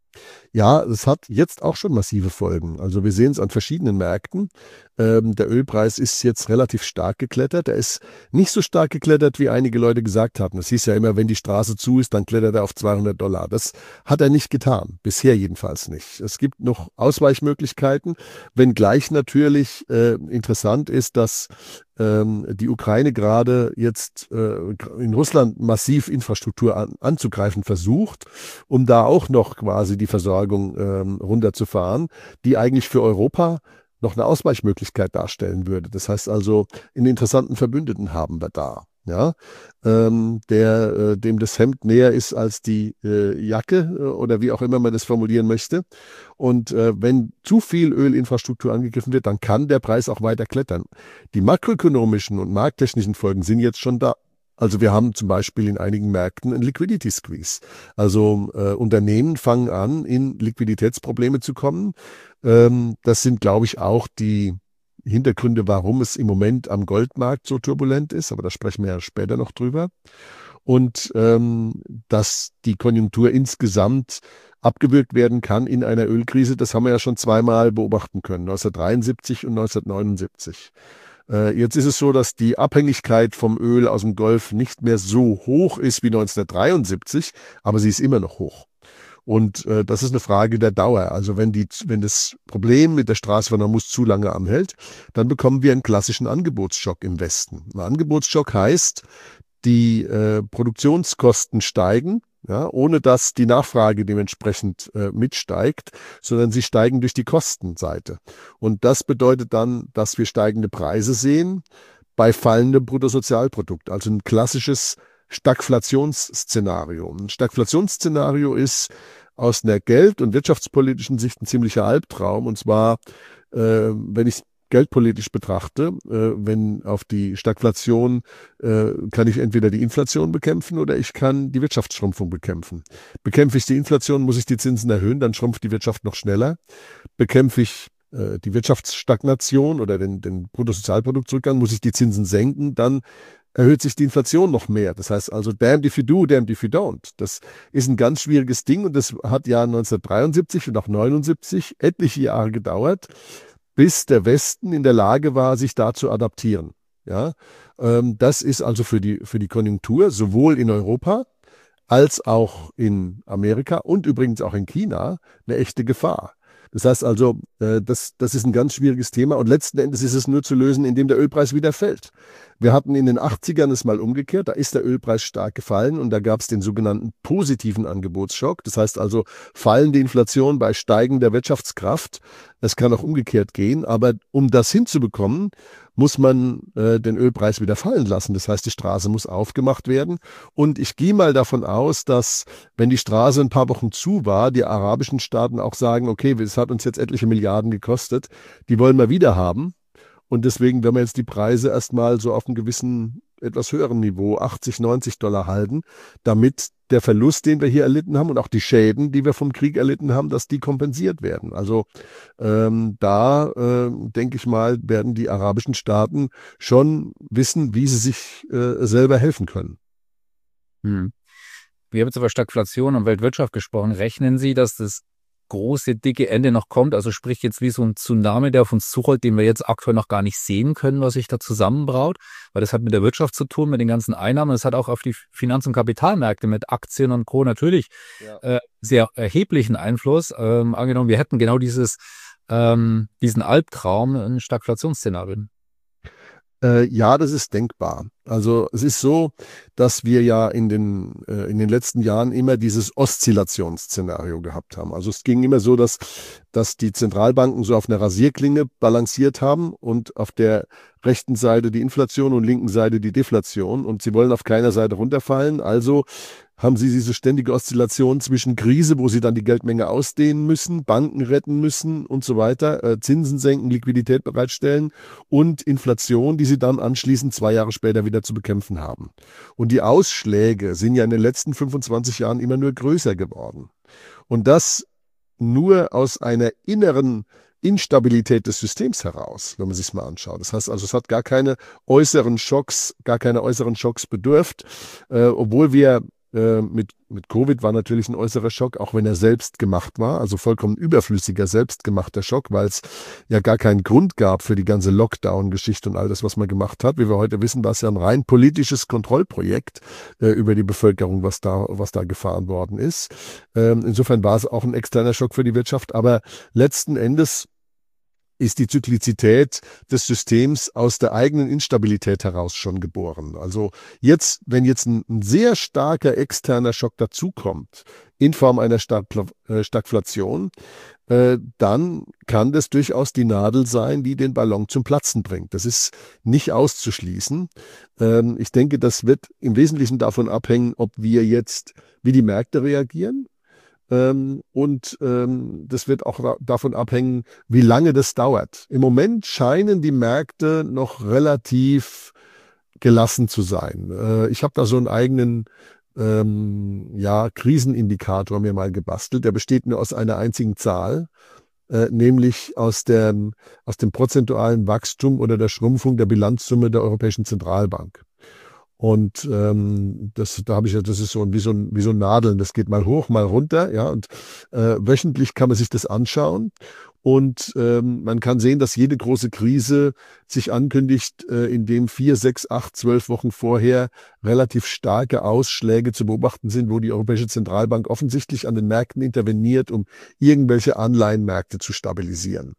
Speaker 3: Ja, es hat jetzt auch schon massive Folgen. Also wir sehen es an verschiedenen Märkten. Ähm, der Ölpreis ist jetzt relativ stark geklettert. Er ist nicht so stark geklettert, wie einige Leute gesagt haben. Es hieß ja immer, wenn die Straße zu ist, dann klettert er auf zweihundert Dollar. Das hat er nicht getan. Bisher jedenfalls nicht. Es gibt noch Ausweichmöglichkeiten, wenngleich natürlich äh, interessant ist, dass ähm, die Ukraine gerade jetzt äh, in Russland massiv Infrastruktur an, anzugreifen versucht, um da auch noch quasi die Versorgung ähm, runterzufahren, die eigentlich für Europa noch eine Ausweichmöglichkeit darstellen würde. Das heißt also, einen interessanten Verbündeten haben wir da. ja, ähm, der, äh, dem das Hemd näher ist als die äh, Jacke äh, oder wie auch immer man das formulieren möchte. Und äh, wenn zu viel Ölinfrastruktur angegriffen wird, dann kann der Preis auch weiter klettern. Die makroökonomischen und markttechnischen Folgen sind jetzt schon da. Also wir haben zum Beispiel in einigen Märkten einen Liquidity Squeeze. Also äh, Unternehmen fangen an, in Liquiditätsprobleme zu kommen. Ähm, das sind, glaube ich, auch die Hintergründe, warum es im Moment am Goldmarkt so turbulent ist, aber da sprechen wir ja später noch drüber. Und ähm, dass die Konjunktur insgesamt abgewürgt werden kann in einer Ölkrise, das haben wir ja schon zweimal beobachten können, neunzehnhundertdreiundsiebzig und neunzehnhundertneunundsiebzig. Äh, jetzt ist es so, dass die Abhängigkeit vom Öl aus dem Golf nicht mehr so hoch ist wie neunzehnhundertdreiundsiebzig, aber sie ist immer noch hoch. Und äh, das ist eine Frage der Dauer. Also wenn, die, wenn das Problem mit der Straße von Hormuz zu lange anhält, dann bekommen wir einen klassischen Angebotsschock im Westen. Ein Angebotsschock heißt, die äh, Produktionskosten steigen, ja, ohne dass die Nachfrage dementsprechend äh, mitsteigt, sondern sie steigen durch die Kostenseite. Und das bedeutet dann, dass wir steigende Preise sehen bei fallendem Bruttosozialprodukt. Also ein klassisches Stagflationsszenario. Ein Stagflationsszenario ist aus einer geld- und wirtschaftspolitischen Sicht ein ziemlicher Albtraum. Und zwar, äh, wenn ich es geldpolitisch betrachte, äh, wenn auf die Stagflation äh, kann ich entweder die Inflation bekämpfen oder ich kann die Wirtschaftsschrumpfung bekämpfen. Bekämpfe ich die Inflation, muss ich die Zinsen erhöhen, dann schrumpft die Wirtschaft noch schneller. Bekämpfe ich äh, die Wirtschaftsstagnation oder den, den Bruttosozialproduktrückgang, muss ich die Zinsen senken, dann erhöht sich die Inflation noch mehr. Das heißt also, damned if you do, damned if you don't. Das ist ein ganz schwieriges Ding und das hat ja neunzehnhundertdreiundsiebzig und auch neunundsiebzig etliche Jahre gedauert, bis der Westen in der Lage war, sich da zu adaptieren. Ja, ähm, das ist also für die, für die Konjunktur sowohl in Europa als auch in Amerika und übrigens auch in China eine echte Gefahr. Das heißt also, äh, das, das ist ein ganz schwieriges Thema und letzten Endes ist es nur zu lösen, indem der Ölpreis wieder fällt. Wir hatten in den achtzigern es mal umgekehrt, da ist der Ölpreis stark gefallen und da gab es den sogenannten positiven Angebotsschock. Das heißt also, fallende Inflation bei steigender Wirtschaftskraft. Es kann auch umgekehrt gehen, aber um das hinzubekommen, muss man äh, den Ölpreis wieder fallen lassen. Das heißt, die Straße muss aufgemacht werden. Und ich gehe mal davon aus, dass, wenn die Straße ein paar Wochen zu war, die arabischen Staaten auch sagen, okay, es hat uns jetzt etliche Milliarden gekostet, die wollen wir wieder haben. Und deswegen werden wir jetzt die Preise erstmal so auf einem gewissen, etwas höheren Niveau, achtzig, neunzig Dollar halten, damit der Verlust, den wir hier erlitten haben und auch die Schäden, die wir vom Krieg erlitten haben, dass die kompensiert werden. Also ähm, da, äh, denke ich mal, werden die arabischen Staaten schon wissen, wie sie sich äh, selber helfen können.
Speaker 2: Hm. Wir haben jetzt über Stagflation und Weltwirtschaft gesprochen. Rechnen Sie, dass das große, dicke Ende noch kommt? Also sprich jetzt wie so ein Tsunami, der auf uns zurollt, den wir jetzt aktuell noch gar nicht sehen können, was sich da zusammenbraut. Weil das hat mit der Wirtschaft zu tun, mit den ganzen Einnahmen. Das hat auch auf die Finanz- und Kapitalmärkte mit Aktien und Co. natürlich ja. äh, sehr erheblichen Einfluss. Ähm, angenommen, wir hätten genau dieses, ähm, diesen Albtraum, ein Stagflationsszenario.
Speaker 3: Äh, ja, das ist denkbar. Also es ist so, dass wir ja in den, äh, in den letzten Jahren immer dieses Oszillationsszenario gehabt haben. Also es ging immer so, dass, dass die Zentralbanken so auf einer Rasierklinge balanciert haben und auf der rechten Seite die Inflation und linken Seite die Deflation und sie wollen auf keiner Seite runterfallen. Also haben sie diese ständige Oszillation zwischen Krise, wo sie dann die Geldmenge ausdehnen müssen, Banken retten müssen und so weiter, äh, Zinsen senken, Liquidität bereitstellen und Inflation, die sie dann anschließend zwei Jahre später wieder zu bekämpfen haben. Und die Ausschläge sind ja in den letzten fünfundzwanzig Jahren immer nur größer geworden. Und das nur aus einer inneren Instabilität des Systems heraus, wenn man sich mal anschaut. Das heißt also, es hat gar keine äußeren Schocks, gar keine äußeren Schocks bedürft, äh, obwohl wir äh, mit, mit Covid war natürlich ein äußerer Schock, auch wenn er selbst gemacht war, also vollkommen überflüssiger, selbstgemachter Schock, weil es ja gar keinen Grund gab für die ganze Lockdown-Geschichte und all das, was man gemacht hat. Wie wir heute wissen, war es ja ein rein politisches Kontrollprojekt äh, über die Bevölkerung, was da, was da gefahren worden ist. Ähm, insofern war es auch ein externer Schock für die Wirtschaft, aber letzten Endes ist die Zyklizität des Systems aus der eigenen Instabilität heraus schon geboren. Also jetzt, wenn jetzt ein, ein sehr starker externer Schock dazukommt, in Form einer Stagflation, äh, dann kann das durchaus die Nadel sein, die den Ballon zum Platzen bringt. Das ist nicht auszuschließen. Ähm, ich denke, das wird im Wesentlichen davon abhängen, ob wir jetzt, wie die Märkte reagieren. Ähm, und ähm, das wird auch davon abhängen, wie lange das dauert. Im Moment scheinen die Märkte noch relativ gelassen zu sein. Äh, ich habe da so einen eigenen ähm, ja, Krisenindikator mir mal gebastelt. Der besteht nur aus einer einzigen Zahl, äh, nämlich aus, der, aus dem prozentualen Wachstum oder der Schrumpfung der Bilanzsumme der Europäischen Zentralbank. Und ähm, das, da habe ich ja, das ist so wie so ein wie so ein Nadeln, das geht mal hoch, mal runter, ja. Und äh, wöchentlich kann man sich das anschauen und ähm, man kann sehen, dass jede große Krise sich ankündigt, äh, indem vier, sechs, acht, zwölf Wochen vorher relativ starke Ausschläge zu beobachten sind, wo die Europäische Zentralbank offensichtlich an den Märkten interveniert, um irgendwelche Anleihenmärkte zu stabilisieren.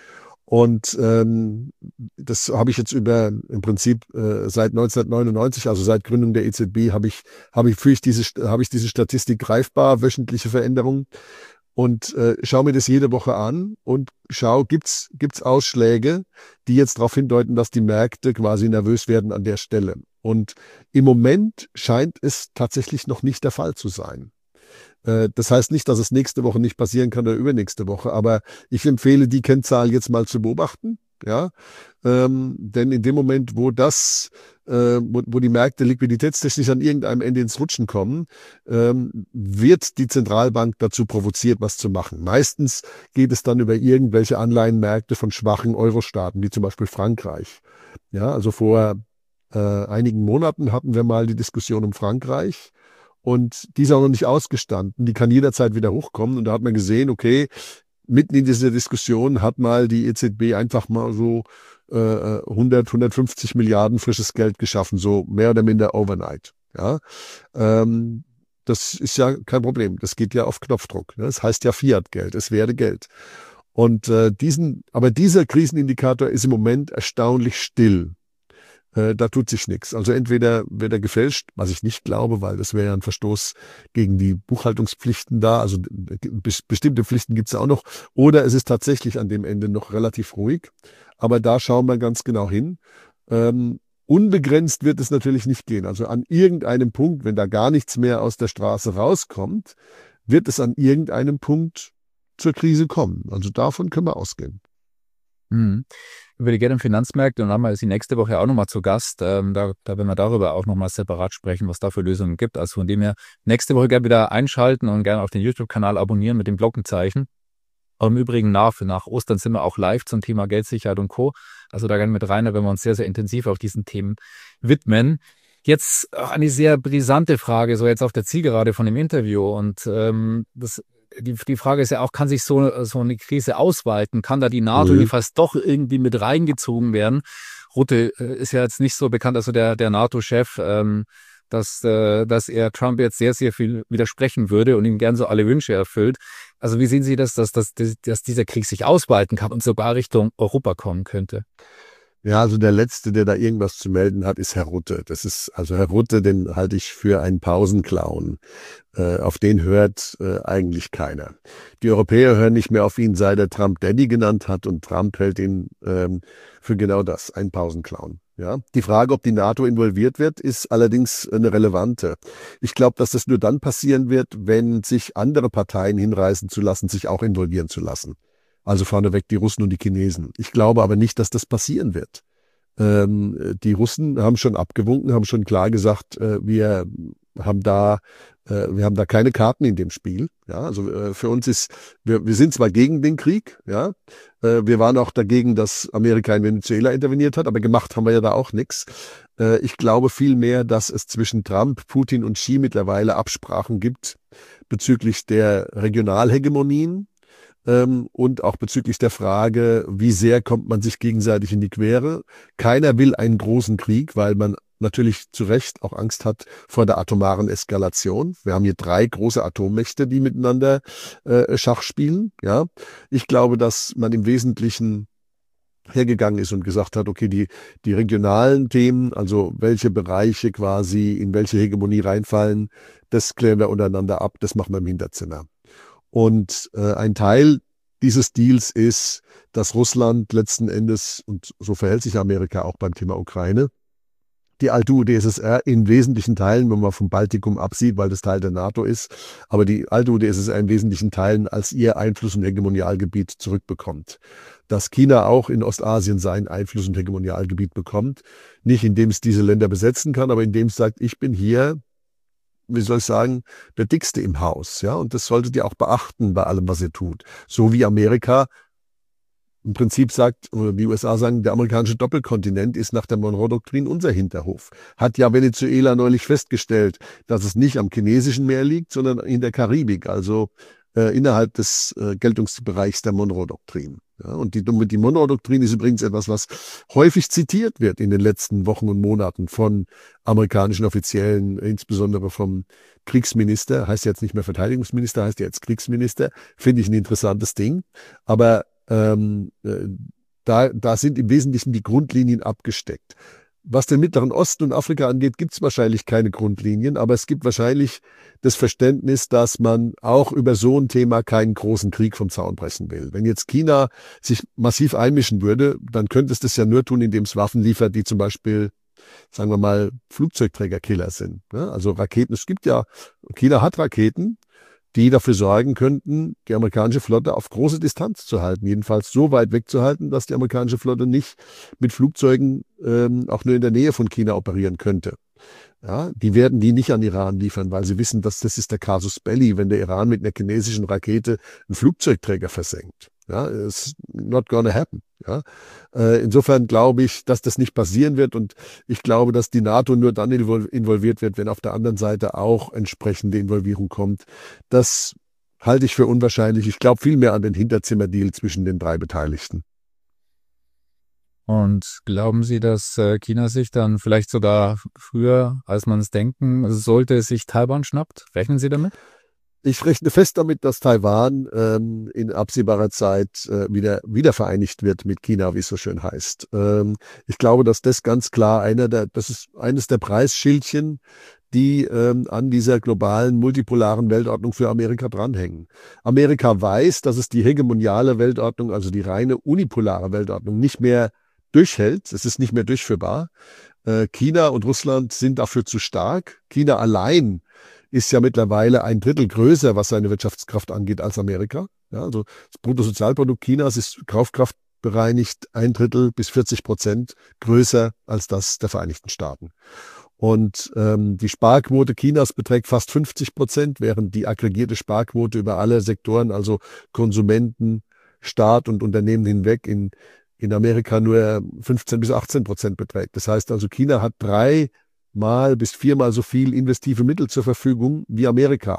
Speaker 3: Und ähm, das habe ich jetzt über im Prinzip äh, seit neunzehnhundertneunundneunzig, also seit Gründung der E Z B, habe ich habe ich führe ich diese habe ich diese Statistik greifbar, wöchentliche Veränderungen und äh, schaue mir das jede Woche an und schau, gibt's gibt's Ausschläge, die jetzt darauf hindeuten, dass die Märkte quasi nervös werden an der Stelle. Und im Moment scheint es tatsächlich noch nicht der Fall zu sein. Das heißt nicht, dass es nächste Woche nicht passieren kann oder übernächste Woche, aber ich empfehle, die Kennzahl jetzt mal zu beobachten, ja, ähm, denn in dem Moment, wo das, äh, wo, wo die Märkte liquiditätstechnisch an irgendeinem Ende ins Rutschen kommen, ähm, wird die Zentralbank dazu provoziert, was zu machen. Meistens geht es dann über irgendwelche Anleihenmärkte von schwachen Euro-Staaten, wie zum Beispiel Frankreich. Ja, also vor äh, einigen Monaten hatten wir mal die Diskussion um Frankreich. Und die ist auch noch nicht ausgestanden. Die kann jederzeit wieder hochkommen. Und da hat man gesehen, okay, mitten in dieser Diskussion hat mal die E Z B einfach mal so äh, hundert, hundertfünfzig Milliarden frisches Geld geschaffen, so mehr oder minder overnight. Ja, ähm, das ist ja kein Problem. Das geht ja auf Knopfdruck. Ne? Das heißt ja Fiat-Geld. Es werde Geld. Und äh, diesen, aber dieser Krisenindikator ist im Moment erstaunlich still. Da tut sich nichts. Also entweder wird er gefälscht, was ich nicht glaube, weil das wäre ja ein Verstoß gegen die Buchhaltungspflichten da. Also bestimmte Pflichten gibt es auch noch. Oder es ist tatsächlich an dem Ende noch relativ ruhig. Aber da schauen wir ganz genau hin. Ähm, unbegrenzt wird es natürlich nicht gehen. Also an irgendeinem Punkt, wenn da gar nichts mehr aus der Straße rauskommt, wird es an irgendeinem Punkt zur Krise kommen. Also davon können wir ausgehen.
Speaker 2: Mhm. Über die Geld- und Finanzmärkte, und dann haben wir die nächste Woche auch nochmal zu Gast. Ähm, da, da werden wir darüber auch nochmal separat sprechen, was da für Lösungen gibt. Also von dem her nächste Woche gerne wieder einschalten und gerne auf den YouTube-Kanal abonnieren mit dem Glockenzeichen. Aber im Übrigen nach, nach Ostern sind wir auch live zum Thema Geldsicherheit und Co. Also da gerne mit rein, da werden wir uns sehr, sehr intensiv auf diesen Themen widmen. Jetzt eine sehr brisante Frage, so jetzt auf der Zielgerade von dem Interview. Und ähm, das Die, die Frage ist ja auch, kann sich so, so eine Krise ausweiten? Kann da die NATO mhm. fast doch irgendwie mit reingezogen werden? Rutte äh, ist ja jetzt nicht so bekannt, also der, der NATO-Chef, ähm, dass, äh, dass er Trump jetzt sehr, sehr viel widersprechen würde und ihm gern so alle Wünsche erfüllt. Also wie sehen Sie das, dass, dass, dass dieser Krieg sich ausweiten kann und sogar Richtung Europa kommen könnte?
Speaker 3: Ja, also der Letzte, der da irgendwas zu melden hat, ist Herr Rutte. Das ist, also Herr Rutte, den halte ich für einen Pausenclown. Äh, auf den hört äh, eigentlich keiner. Die Europäer hören nicht mehr auf ihn, seit er Trump Daddy genannt hat, und Trump hält ihn ähm, für genau das, einen Pausenclown. Ja, die Frage, ob die NATO involviert wird, ist allerdings eine relevante. Ich glaube, dass das nur dann passieren wird, wenn sich andere Parteien hinreißen zu lassen, sich auch involvieren zu lassen. Also vorneweg die Russen und die Chinesen. Ich glaube aber nicht, dass das passieren wird. Ähm, die Russen haben schon abgewunken, haben schon klar gesagt, äh, wir haben da, äh, wir haben da keine Karten in dem Spiel. Ja, also äh, für uns ist, wir, wir sind zwar gegen den Krieg, ja, äh, wir waren auch dagegen, dass Amerika in Venezuela interveniert hat, aber gemacht haben wir ja da auch nichts. Äh, ich glaube vielmehr, dass es zwischen Trump, Putin und Xi mittlerweile Absprachen gibt bezüglich der Regionalhegemonien. Ähm, und auch bezüglich der Frage, wie sehr kommt man sich gegenseitig in die Quere. Keiner will einen großen Krieg, weil man natürlich zu Recht auch Angst hat vor der atomaren Eskalation. Wir haben hier drei große Atommächte, die miteinander äh, Schach spielen. Ja, ich glaube, dass man im Wesentlichen hergegangen ist und gesagt hat, okay, die, die regionalen Themen, also welche Bereiche quasi in welche Hegemonie reinfallen, das klären wir untereinander ab, das machen wir im Hinterzimmer. Und äh, ein Teil dieses Deals ist, dass Russland letzten Endes, und so verhält sich Amerika auch beim Thema Ukraine, die alte U d S S R in wesentlichen Teilen, wenn man vom Baltikum absieht, weil das Teil der NATO ist, aber die alte U d S S R in wesentlichen Teilen als ihr Einfluss- und Hegemonialgebiet zurückbekommt. Dass China auch in Ostasien sein Einfluss- und Hegemonialgebiet bekommt, nicht indem es diese Länder besetzen kann, aber indem es sagt, ich bin hier, wie soll ich sagen, der Dickste im Haus, ja, und das solltet ihr auch beachten bei allem, was ihr tut. So wie Amerika im Prinzip sagt, oder die U S A sagen, der amerikanische Doppelkontinent ist nach der Monroe-Doktrin unser Hinterhof. Hat ja Venezuela neulich festgestellt, dass es nicht am chinesischen Meer liegt, sondern in der Karibik, also äh, innerhalb des äh, Geltungsbereichs der Monroe-Doktrin. Ja, und die, die Monroe-Doktrin ist übrigens etwas, was häufig zitiert wird in den letzten Wochen und Monaten von amerikanischen Offiziellen, insbesondere vom Kriegsminister, heißt jetzt nicht mehr Verteidigungsminister, heißt jetzt Kriegsminister, finde ich ein interessantes Ding, aber Ähm, äh, da, da sind im Wesentlichen die Grundlinien abgesteckt. Was den Mittleren Osten und Afrika angeht, gibt es wahrscheinlich keine Grundlinien, aber es gibt wahrscheinlich das Verständnis, dass man auch über so ein Thema keinen großen Krieg vom Zaun brechen will. Wenn jetzt China sich massiv einmischen würde, dann könnte es das ja nur tun, indem es Waffen liefert, die zum Beispiel, sagen wir mal, Flugzeugträgerkiller sind. Ja, also Raketen, es gibt ja, China hat Raketen, die dafür sorgen könnten, die amerikanische Flotte auf große Distanz zu halten, jedenfalls so weit wegzuhalten, dass die amerikanische Flotte nicht mit Flugzeugen ähm, auch nur in der Nähe von China operieren könnte. Ja, die werden die nicht an Iran liefern, weil sie wissen, dass das ist der Casus Belli, wenn der Iran mit einer chinesischen Rakete einen Flugzeugträger versenkt. Ja, it's not gonna happen. Ja, äh, insofern glaube ich, dass das nicht passieren wird und ich glaube, dass die NATO nur dann involviert wird, wenn auf der anderen Seite auch entsprechende Involvierung kommt. Das halte ich für unwahrscheinlich. Ich glaube viel mehr an den Hinterzimmerdeal zwischen den drei Beteiligten.
Speaker 2: Und glauben Sie, dass China sich dann vielleicht sogar früher, als man es denken sollte, sich Taiwan schnappt? Rechnen Sie damit?
Speaker 3: Ich rechne fest damit, dass Taiwan ähm, in absehbarer Zeit äh, wieder, wieder vereinigt wird mit China, wie es so schön heißt. Ähm, ich glaube, dass das ganz klar einer der, das ist eines der Preisschildchen, die ähm, an dieser globalen, multipolaren Weltordnung für Amerika dranhängen. Amerika weiß, dass es die hegemoniale Weltordnung, also die reine unipolare Weltordnung, nicht mehr durchhält. Es ist nicht mehr durchführbar. Äh, China und Russland sind dafür zu stark. China allein ist ja mittlerweile ein Drittel größer, was seine Wirtschaftskraft angeht, als Amerika. Ja, also das Bruttosozialprodukt Chinas ist kaufkraftbereinigt ein Drittel bis vierzig Prozent größer als das der Vereinigten Staaten. Und ähm, die Sparquote Chinas beträgt fast fünfzig Prozent, während die aggregierte Sparquote über alle Sektoren, also Konsumenten, Staat und Unternehmen hinweg, in, in Amerika nur fünfzehn bis achtzehn Prozent beträgt. Das heißt also, China hat drei mal bis viermal so viel investive Mittel zur Verfügung wie Amerika.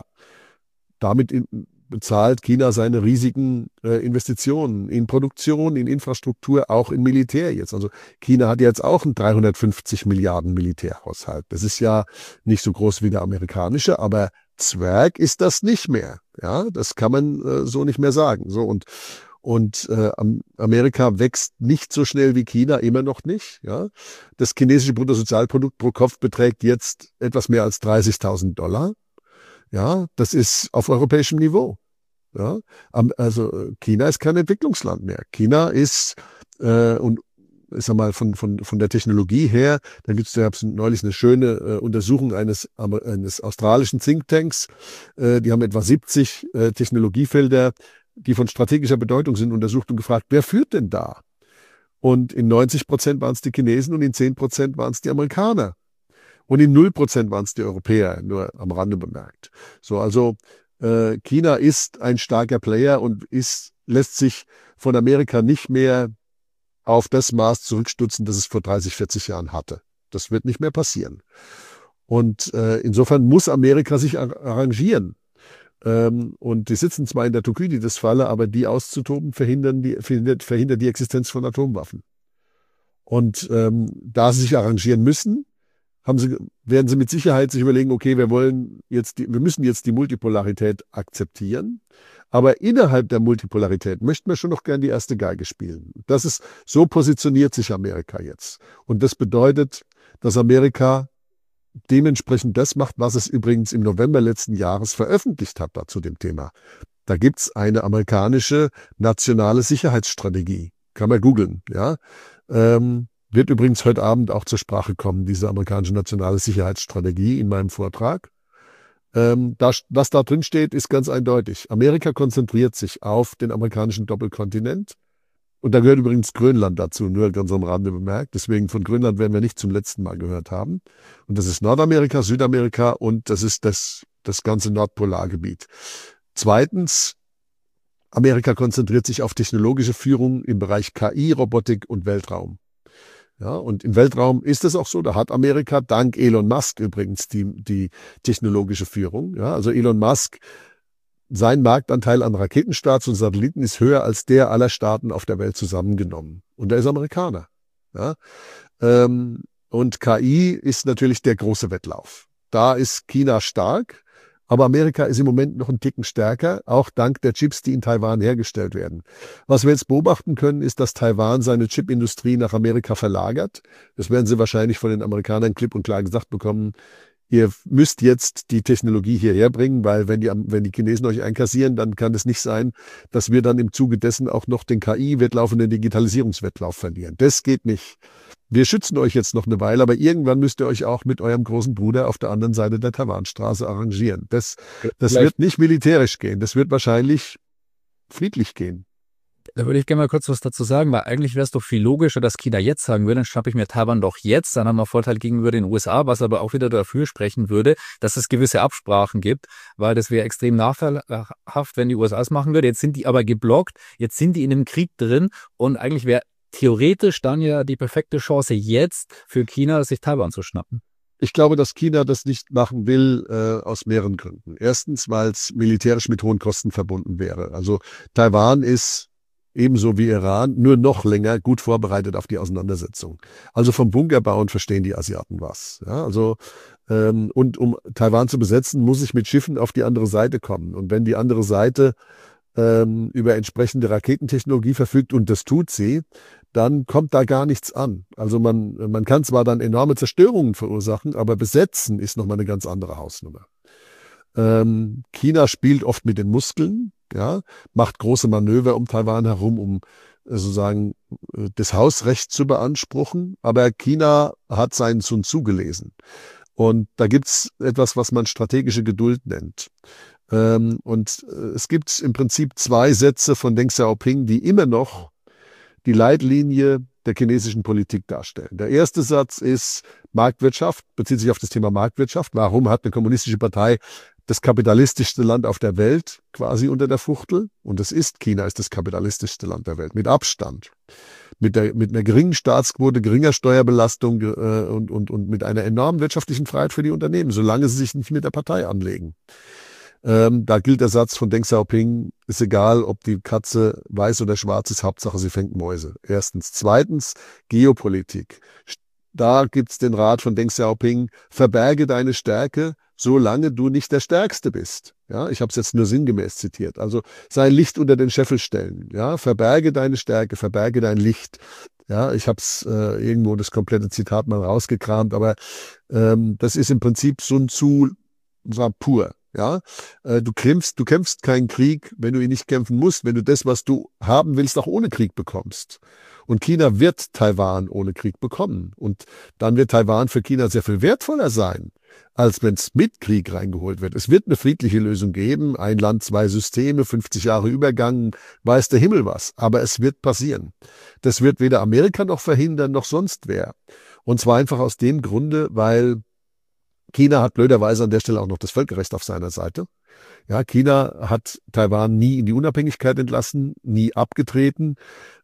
Speaker 3: Damit in, bezahlt China seine riesigen äh, Investitionen in Produktion, in Infrastruktur, auch in Militär jetzt. Also China hat jetzt auch einen dreihundertfünfzig Milliarden Militärhaushalt. Das ist ja nicht so groß wie der amerikanische, aber Zwerg ist das nicht mehr. Ja, das kann man äh, so nicht mehr sagen. So und Und äh, Amerika wächst nicht so schnell wie China, immer noch nicht. Ja, das chinesische Bruttosozialprodukt pro Kopf beträgt jetzt etwas mehr als dreißigtausend Dollar. Ja, das ist auf europäischem Niveau. Ja, also China ist kein Entwicklungsland mehr. China ist äh, und ich sag mal von von von der Technologie her, da gibt es da gab's neulich eine schöne äh, Untersuchung eines eines australischen Thinktanks. Äh, die haben etwa siebzig äh, Technologiefelder, die von strategischer Bedeutung sind, untersucht und gefragt, wer führt denn da? Und in neunzig Prozent waren es die Chinesen und in zehn Prozent waren es die Amerikaner. Und in null Prozent waren es die Europäer, nur am Rande bemerkt. So, also äh, China ist ein starker Player und ist, lässt sich von Amerika nicht mehr auf das Maß zurückstutzen, das es vor dreißig, vierzig Jahren hatte. Das wird nicht mehr passieren. Und äh, insofern muss Amerika sich arrangieren. Ähm, und die sitzen zwar in der Thukydides-Falle, aber die auszutoben verhindern die, verhindert, verhindert die Existenz von Atomwaffen. Und ähm, da sie sich arrangieren müssen, haben sie, werden sie mit Sicherheit sich überlegen, okay, wir wollen jetzt, die, wir müssen jetzt die Multipolarität akzeptieren. Aber innerhalb der Multipolarität möchten wir schon noch gern die erste Geige spielen. Das ist, so positioniert sich Amerika jetzt. Und das bedeutet, dass Amerika dementsprechend das macht, was es übrigens im November letzten Jahres veröffentlicht hat da zu dem Thema. Da gibt's eine amerikanische nationale Sicherheitsstrategie. Kann man googeln, ja. Ähm, wird übrigens heute Abend auch zur Sprache kommen, diese amerikanische nationale Sicherheitsstrategie in meinem Vortrag. Ähm, das, was da drin steht, ist ganz eindeutig. Amerika konzentriert sich auf den amerikanischen Doppelkontinent. Und da gehört übrigens Grönland dazu, nur ganz am Rande bemerkt. Deswegen von Grönland werden wir nicht zum letzten Mal gehört haben. Und das ist Nordamerika, Südamerika und das ist das, das ganze Nordpolargebiet. Zweitens, Amerika konzentriert sich auf technologische Führung im Bereich K I, Robotik und Weltraum. Ja, und im Weltraum ist es auch so, da hat Amerika dank Elon Musk übrigens die, die technologische Führung. Ja, also Elon Musk, sein Marktanteil an Raketenstarts und Satelliten ist höher als der aller Staaten auf der Welt zusammengenommen. Und er ist Amerikaner. Ja, ähm, und K I ist natürlich der große Wettlauf. Da ist China stark. Aber Amerika ist im Moment noch einen Ticken stärker, auch dank der Chips, die in Taiwan hergestellt werden. Was wir jetzt beobachten können, ist, dass Taiwan seine Chipindustrie nach Amerika verlagert. Das werden sie wahrscheinlich von den Amerikanern klipp und klar gesagt bekommen. Ihr müsst jetzt die Technologie hierher bringen, weil wenn die, wenn die Chinesen euch einkassieren, dann kann es nicht sein, dass wir dann im Zuge dessen auch noch den K I-Wettlauf und den Digitalisierungswettlauf verlieren. Das geht nicht. Wir schützen euch jetzt noch eine Weile, aber irgendwann müsst ihr euch auch mit eurem großen Bruder auf der anderen Seite der Taiwanstraße arrangieren. Das, das wird nicht militärisch gehen, das wird wahrscheinlich friedlich gehen.
Speaker 2: Da würde ich gerne mal kurz was dazu sagen, weil eigentlich wäre es doch viel logischer, dass China jetzt sagen würde, dann schnappe ich mir Taiwan doch jetzt, dann haben wir Vorteil gegenüber den U S A, was aber auch wieder dafür sprechen würde, dass es gewisse Absprachen gibt, weil das wäre extrem nachteilhaft, wenn die U S A es machen würde. Jetzt sind die aber geblockt, jetzt sind die in einem Krieg drin und eigentlich wäre theoretisch dann ja die perfekte Chance jetzt für China, sich Taiwan zu schnappen.
Speaker 3: Ich glaube, dass China das nicht machen will, äh, aus mehreren Gründen. Erstens, weil es militärisch mit hohen Kosten verbunden wäre. Also Taiwan ist ebenso wie Iran, nur noch länger gut vorbereitet auf die Auseinandersetzung. Also vom Bunkerbauen verstehen die Asiaten was. Ja, also ähm, und um Taiwan zu besetzen, muss ich mit Schiffen auf die andere Seite kommen. Und wenn die andere Seite ähm, über entsprechende Raketentechnologie verfügt, und das tut sie, dann kommt da gar nichts an. Also man, man kann zwar dann enorme Zerstörungen verursachen, aber besetzen ist nochmal eine ganz andere Hausnummer. Ähm, China spielt oft mit den Muskeln. Ja, macht große Manöver um Taiwan herum, um sozusagen das Hausrecht zu beanspruchen. Aber China hat seinen Sun Tzu gelesen. Und da gibt's etwas, was man strategische Geduld nennt. Ähm, und es gibt im Prinzip zwei Sätze von Deng Xiaoping, die immer noch die Leitlinie der chinesischen Politik darstellen. Der erste Satz ist Marktwirtschaft, bezieht sich auf das Thema Marktwirtschaft. Warum hat eine kommunistische Partei das kapitalistischste Land auf der Welt quasi unter der Fuchtel? Und es ist, China ist das kapitalistischste Land der Welt, mit Abstand. Mit der, mit einer geringen Staatsquote, geringer Steuerbelastung äh, und, und, und mit einer enormen wirtschaftlichen Freiheit für die Unternehmen, solange sie sich nicht mit der Partei anlegen. Ähm, da gilt der Satz von Deng Xiaoping, ist egal, ob die Katze weiß oder schwarz ist, Hauptsache sie fängt Mäuse. Erstens. Zweitens, Geopolitik. Da gibt's den Rat von Deng Xiaoping, verberge deine Stärke, solange du nicht der Stärkste bist. Ja, ich habe es jetzt nur sinngemäß zitiert. Also sei Licht unter den Scheffel stellen. Ja, verberge deine Stärke, verberge dein Licht. Ja, ich habe es äh, irgendwo das komplette Zitat mal rausgekramt, aber ähm, das ist im Prinzip Sun Tzu war pur. Ja, äh, du kämpfst, du kämpfst keinen Krieg, wenn du ihn nicht kämpfen musst, wenn du das, was du haben willst, auch ohne Krieg bekommst. Und China wird Taiwan ohne Krieg bekommen. Und dann wird Taiwan für China sehr viel wertvoller sein, als wenn es mit Krieg reingeholt wird. Es wird eine friedliche Lösung geben, ein Land, zwei Systeme, fünfzig Jahre Übergang, weiß der Himmel was. Aber es wird passieren. Das wird weder Amerika noch verhindern, noch sonst wer. Und zwar einfach aus dem Grunde, weil China hat blöderweise an der Stelle auch noch das Völkerrecht auf seiner Seite. Ja, China hat Taiwan nie in die Unabhängigkeit entlassen, nie abgetreten.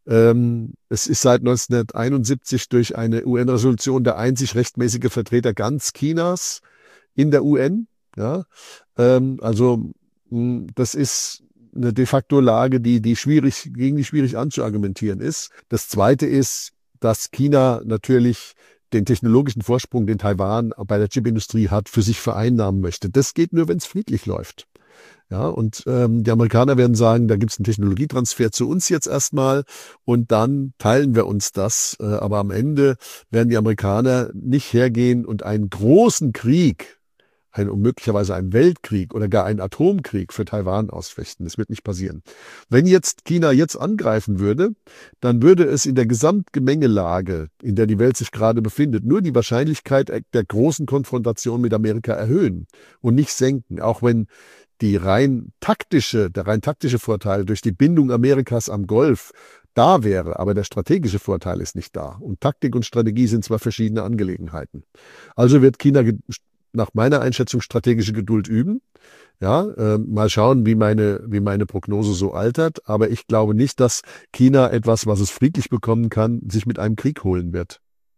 Speaker 3: Ähm, es ist seit neunzehnhunderteinundsiebzig durch eine U N-Resolution der einzig rechtmäßige Vertreter ganz Chinas in der U N. Ja, ähm, also mh, das ist eine de facto Lage, die, die schwierig, gegen die schwierig anzuargumentieren ist. Das Zweite ist, dass China natürlich den technologischen Vorsprung, den Taiwan bei der Chipindustrie hat, für sich vereinnahmen möchte. Das geht nur, wenn es friedlich läuft. Ja, und ähm, die Amerikaner werden sagen, da gibt es einen Technologietransfer zu uns jetzt erstmal und dann teilen wir uns das. Äh, aber am Ende werden die Amerikaner nicht hergehen und einen großen Krieg, ein, möglicherweise einen Weltkrieg oder gar einen Atomkrieg für Taiwan ausfechten. Das wird nicht passieren. Wenn jetzt China jetzt angreifen würde, dann würde es in der Gesamtgemengelage, in der die Welt sich gerade befindet, nur die Wahrscheinlichkeit der großen Konfrontation mit Amerika erhöhen und nicht senken. Auch wenn die rein taktische, der rein taktische Vorteil durch die Bindung Amerikas am Golf da wäre, aber der strategische Vorteil ist nicht da. Und Taktik und Strategie sind zwar verschiedene Angelegenheiten. Also wird China nach meiner Einschätzung strategische Geduld üben. Ja, äh, mal schauen, wie meine, wie meine Prognose so altert. Aber ich glaube nicht, dass China etwas, was es friedlich bekommen kann, sich mit einem Krieg holen wird.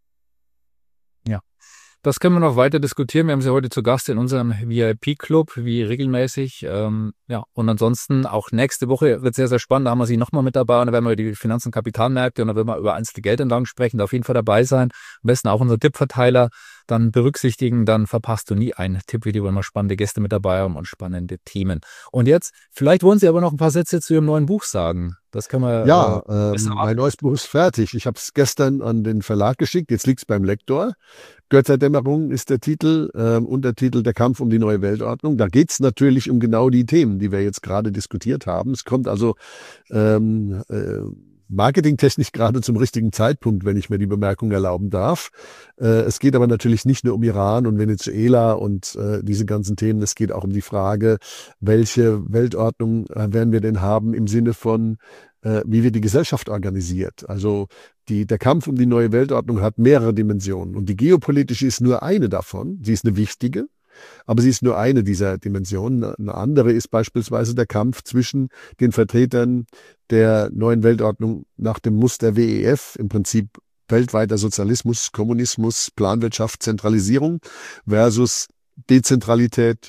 Speaker 2: Ja. Das können wir noch weiter diskutieren. Wir haben Sie heute zu Gast in unserem V I P-Club, wie regelmäßig. Ähm, ja, und ansonsten auch nächste Woche wird sehr, sehr spannend. Da haben wir Sie nochmal mit dabei und da werden wir über die Finanz- und Kapitalmärkte und da werden wir über einzelne Geldanlagen sprechen. Da auf jeden Fall dabei sein. Am besten auch unser Tippverteiler dann berücksichtigen. Dann verpasst du nie ein Tippvideo, wenn wir spannende Gäste mit dabei haben und spannende Themen. Und jetzt, vielleicht wollen Sie aber noch ein paar Sätze zu Ihrem neuen Buch sagen. Das können wir.
Speaker 3: Ja, äh, ähm, mein neues Buch ist fertig. Ich habe es gestern an den Verlag geschickt. Jetzt liegt es beim Lektor. Götterdämmerung ist der Titel, äh, Untertitel Der Kampf um die neue Weltordnung. Da geht es natürlich um genau die Themen, die wir jetzt gerade diskutiert haben. Es kommt also ähm, äh, marketingtechnisch gerade zum richtigen Zeitpunkt, wenn ich mir die Bemerkung erlauben darf. Äh, es geht aber natürlich nicht nur um Iran und Venezuela und äh, diese ganzen Themen. Es geht auch um die Frage, welche Weltordnung äh, werden wir denn haben im Sinne von, äh, wie wird die Gesellschaft organisiert. Also die, der Kampf um die neue Weltordnung hat mehrere Dimensionen und die geopolitische ist nur eine davon. Sie ist eine wichtige. Aber sie ist nur eine dieser Dimensionen. Eine andere ist beispielsweise der Kampf zwischen den Vertretern der neuen Weltordnung nach dem Muster W E F, im Prinzip weltweiter Sozialismus, Kommunismus, Planwirtschaft, Zentralisierung versus Dezentralität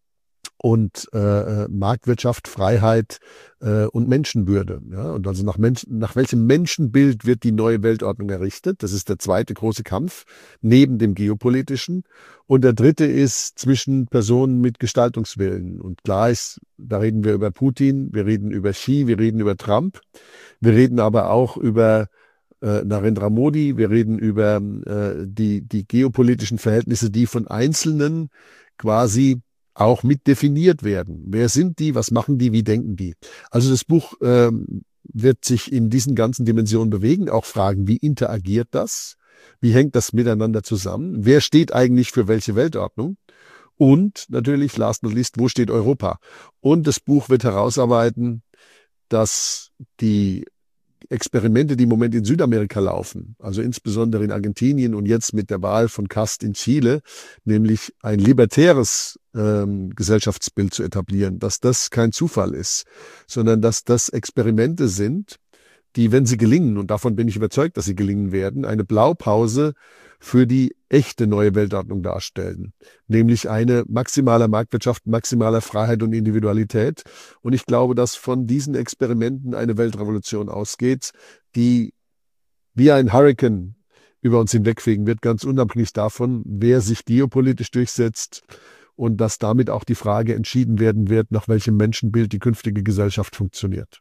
Speaker 3: und äh, Marktwirtschaft, Freiheit äh, und Menschenwürde. Ja? Und also nach, Mensch, nach welchem Menschenbild wird die neue Weltordnung errichtet? Das ist der zweite große Kampf neben dem geopolitischen. Und der dritte ist zwischen Personen mit Gestaltungswillen. Und klar ist, da reden wir über Putin, wir reden über Xi, wir reden über Trump, wir reden aber auch über äh, Narendra Modi, wir reden über äh, die, die geopolitischen Verhältnisse, die von Einzelnen quasi auch mit definiert werden. Wer sind die, was machen die, wie denken die? Also das Buch ähm, wird sich in diesen ganzen Dimensionen bewegen, auch fragen, wie interagiert das? Wie hängt das miteinander zusammen? Wer steht eigentlich für welche Weltordnung? Und natürlich, last not least, wo steht Europa? Und das Buch wird herausarbeiten, dass die Experimente, die im Moment in Südamerika laufen, also insbesondere in Argentinien und jetzt mit der Wahl von Kast in Chile, nämlich ein libertäres ähm, Gesellschaftsbild zu etablieren, dass das kein Zufall ist, sondern dass das Experimente sind, die, wenn sie gelingen, und davon bin ich überzeugt, dass sie gelingen werden, eine Blaupause für die echte neue Weltordnung darstellen. Nämlich eine maximale Marktwirtschaft, maximaler Freiheit und Individualität. Und ich glaube, dass von diesen Experimenten eine Weltrevolution ausgeht, die wie ein Hurrikan über uns hinwegfegen wird, ganz unabhängig davon, wer sich geopolitisch durchsetzt und dass damit auch die Frage entschieden werden wird, nach welchem Menschenbild die künftige Gesellschaft funktioniert.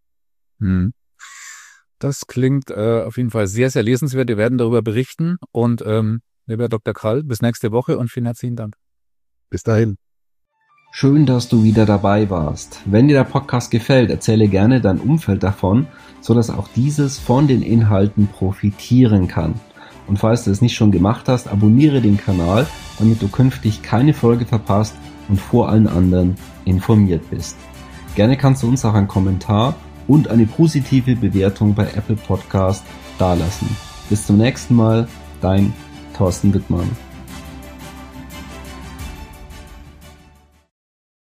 Speaker 2: Hm. Das klingt äh, auf jeden Fall sehr, sehr lesenswert. Wir werden darüber berichten. Und ähm, lieber Doktor Krall, bis nächste Woche und vielen herzlichen Dank.
Speaker 3: Bis dahin.
Speaker 1: Schön, dass du wieder dabei warst. Wenn dir der Podcast gefällt, erzähle gerne dein Umfeld davon, sodass auch dieses von den Inhalten profitieren kann. Und falls du es nicht schon gemacht hast, abonniere den Kanal, damit du künftig keine Folge verpasst und vor allen anderen informiert bist. Gerne kannst du uns auch einen Kommentar und eine positive Bewertung bei Apple Podcast dalassen. Bis zum nächsten Mal, dein Thorsten Wittmann.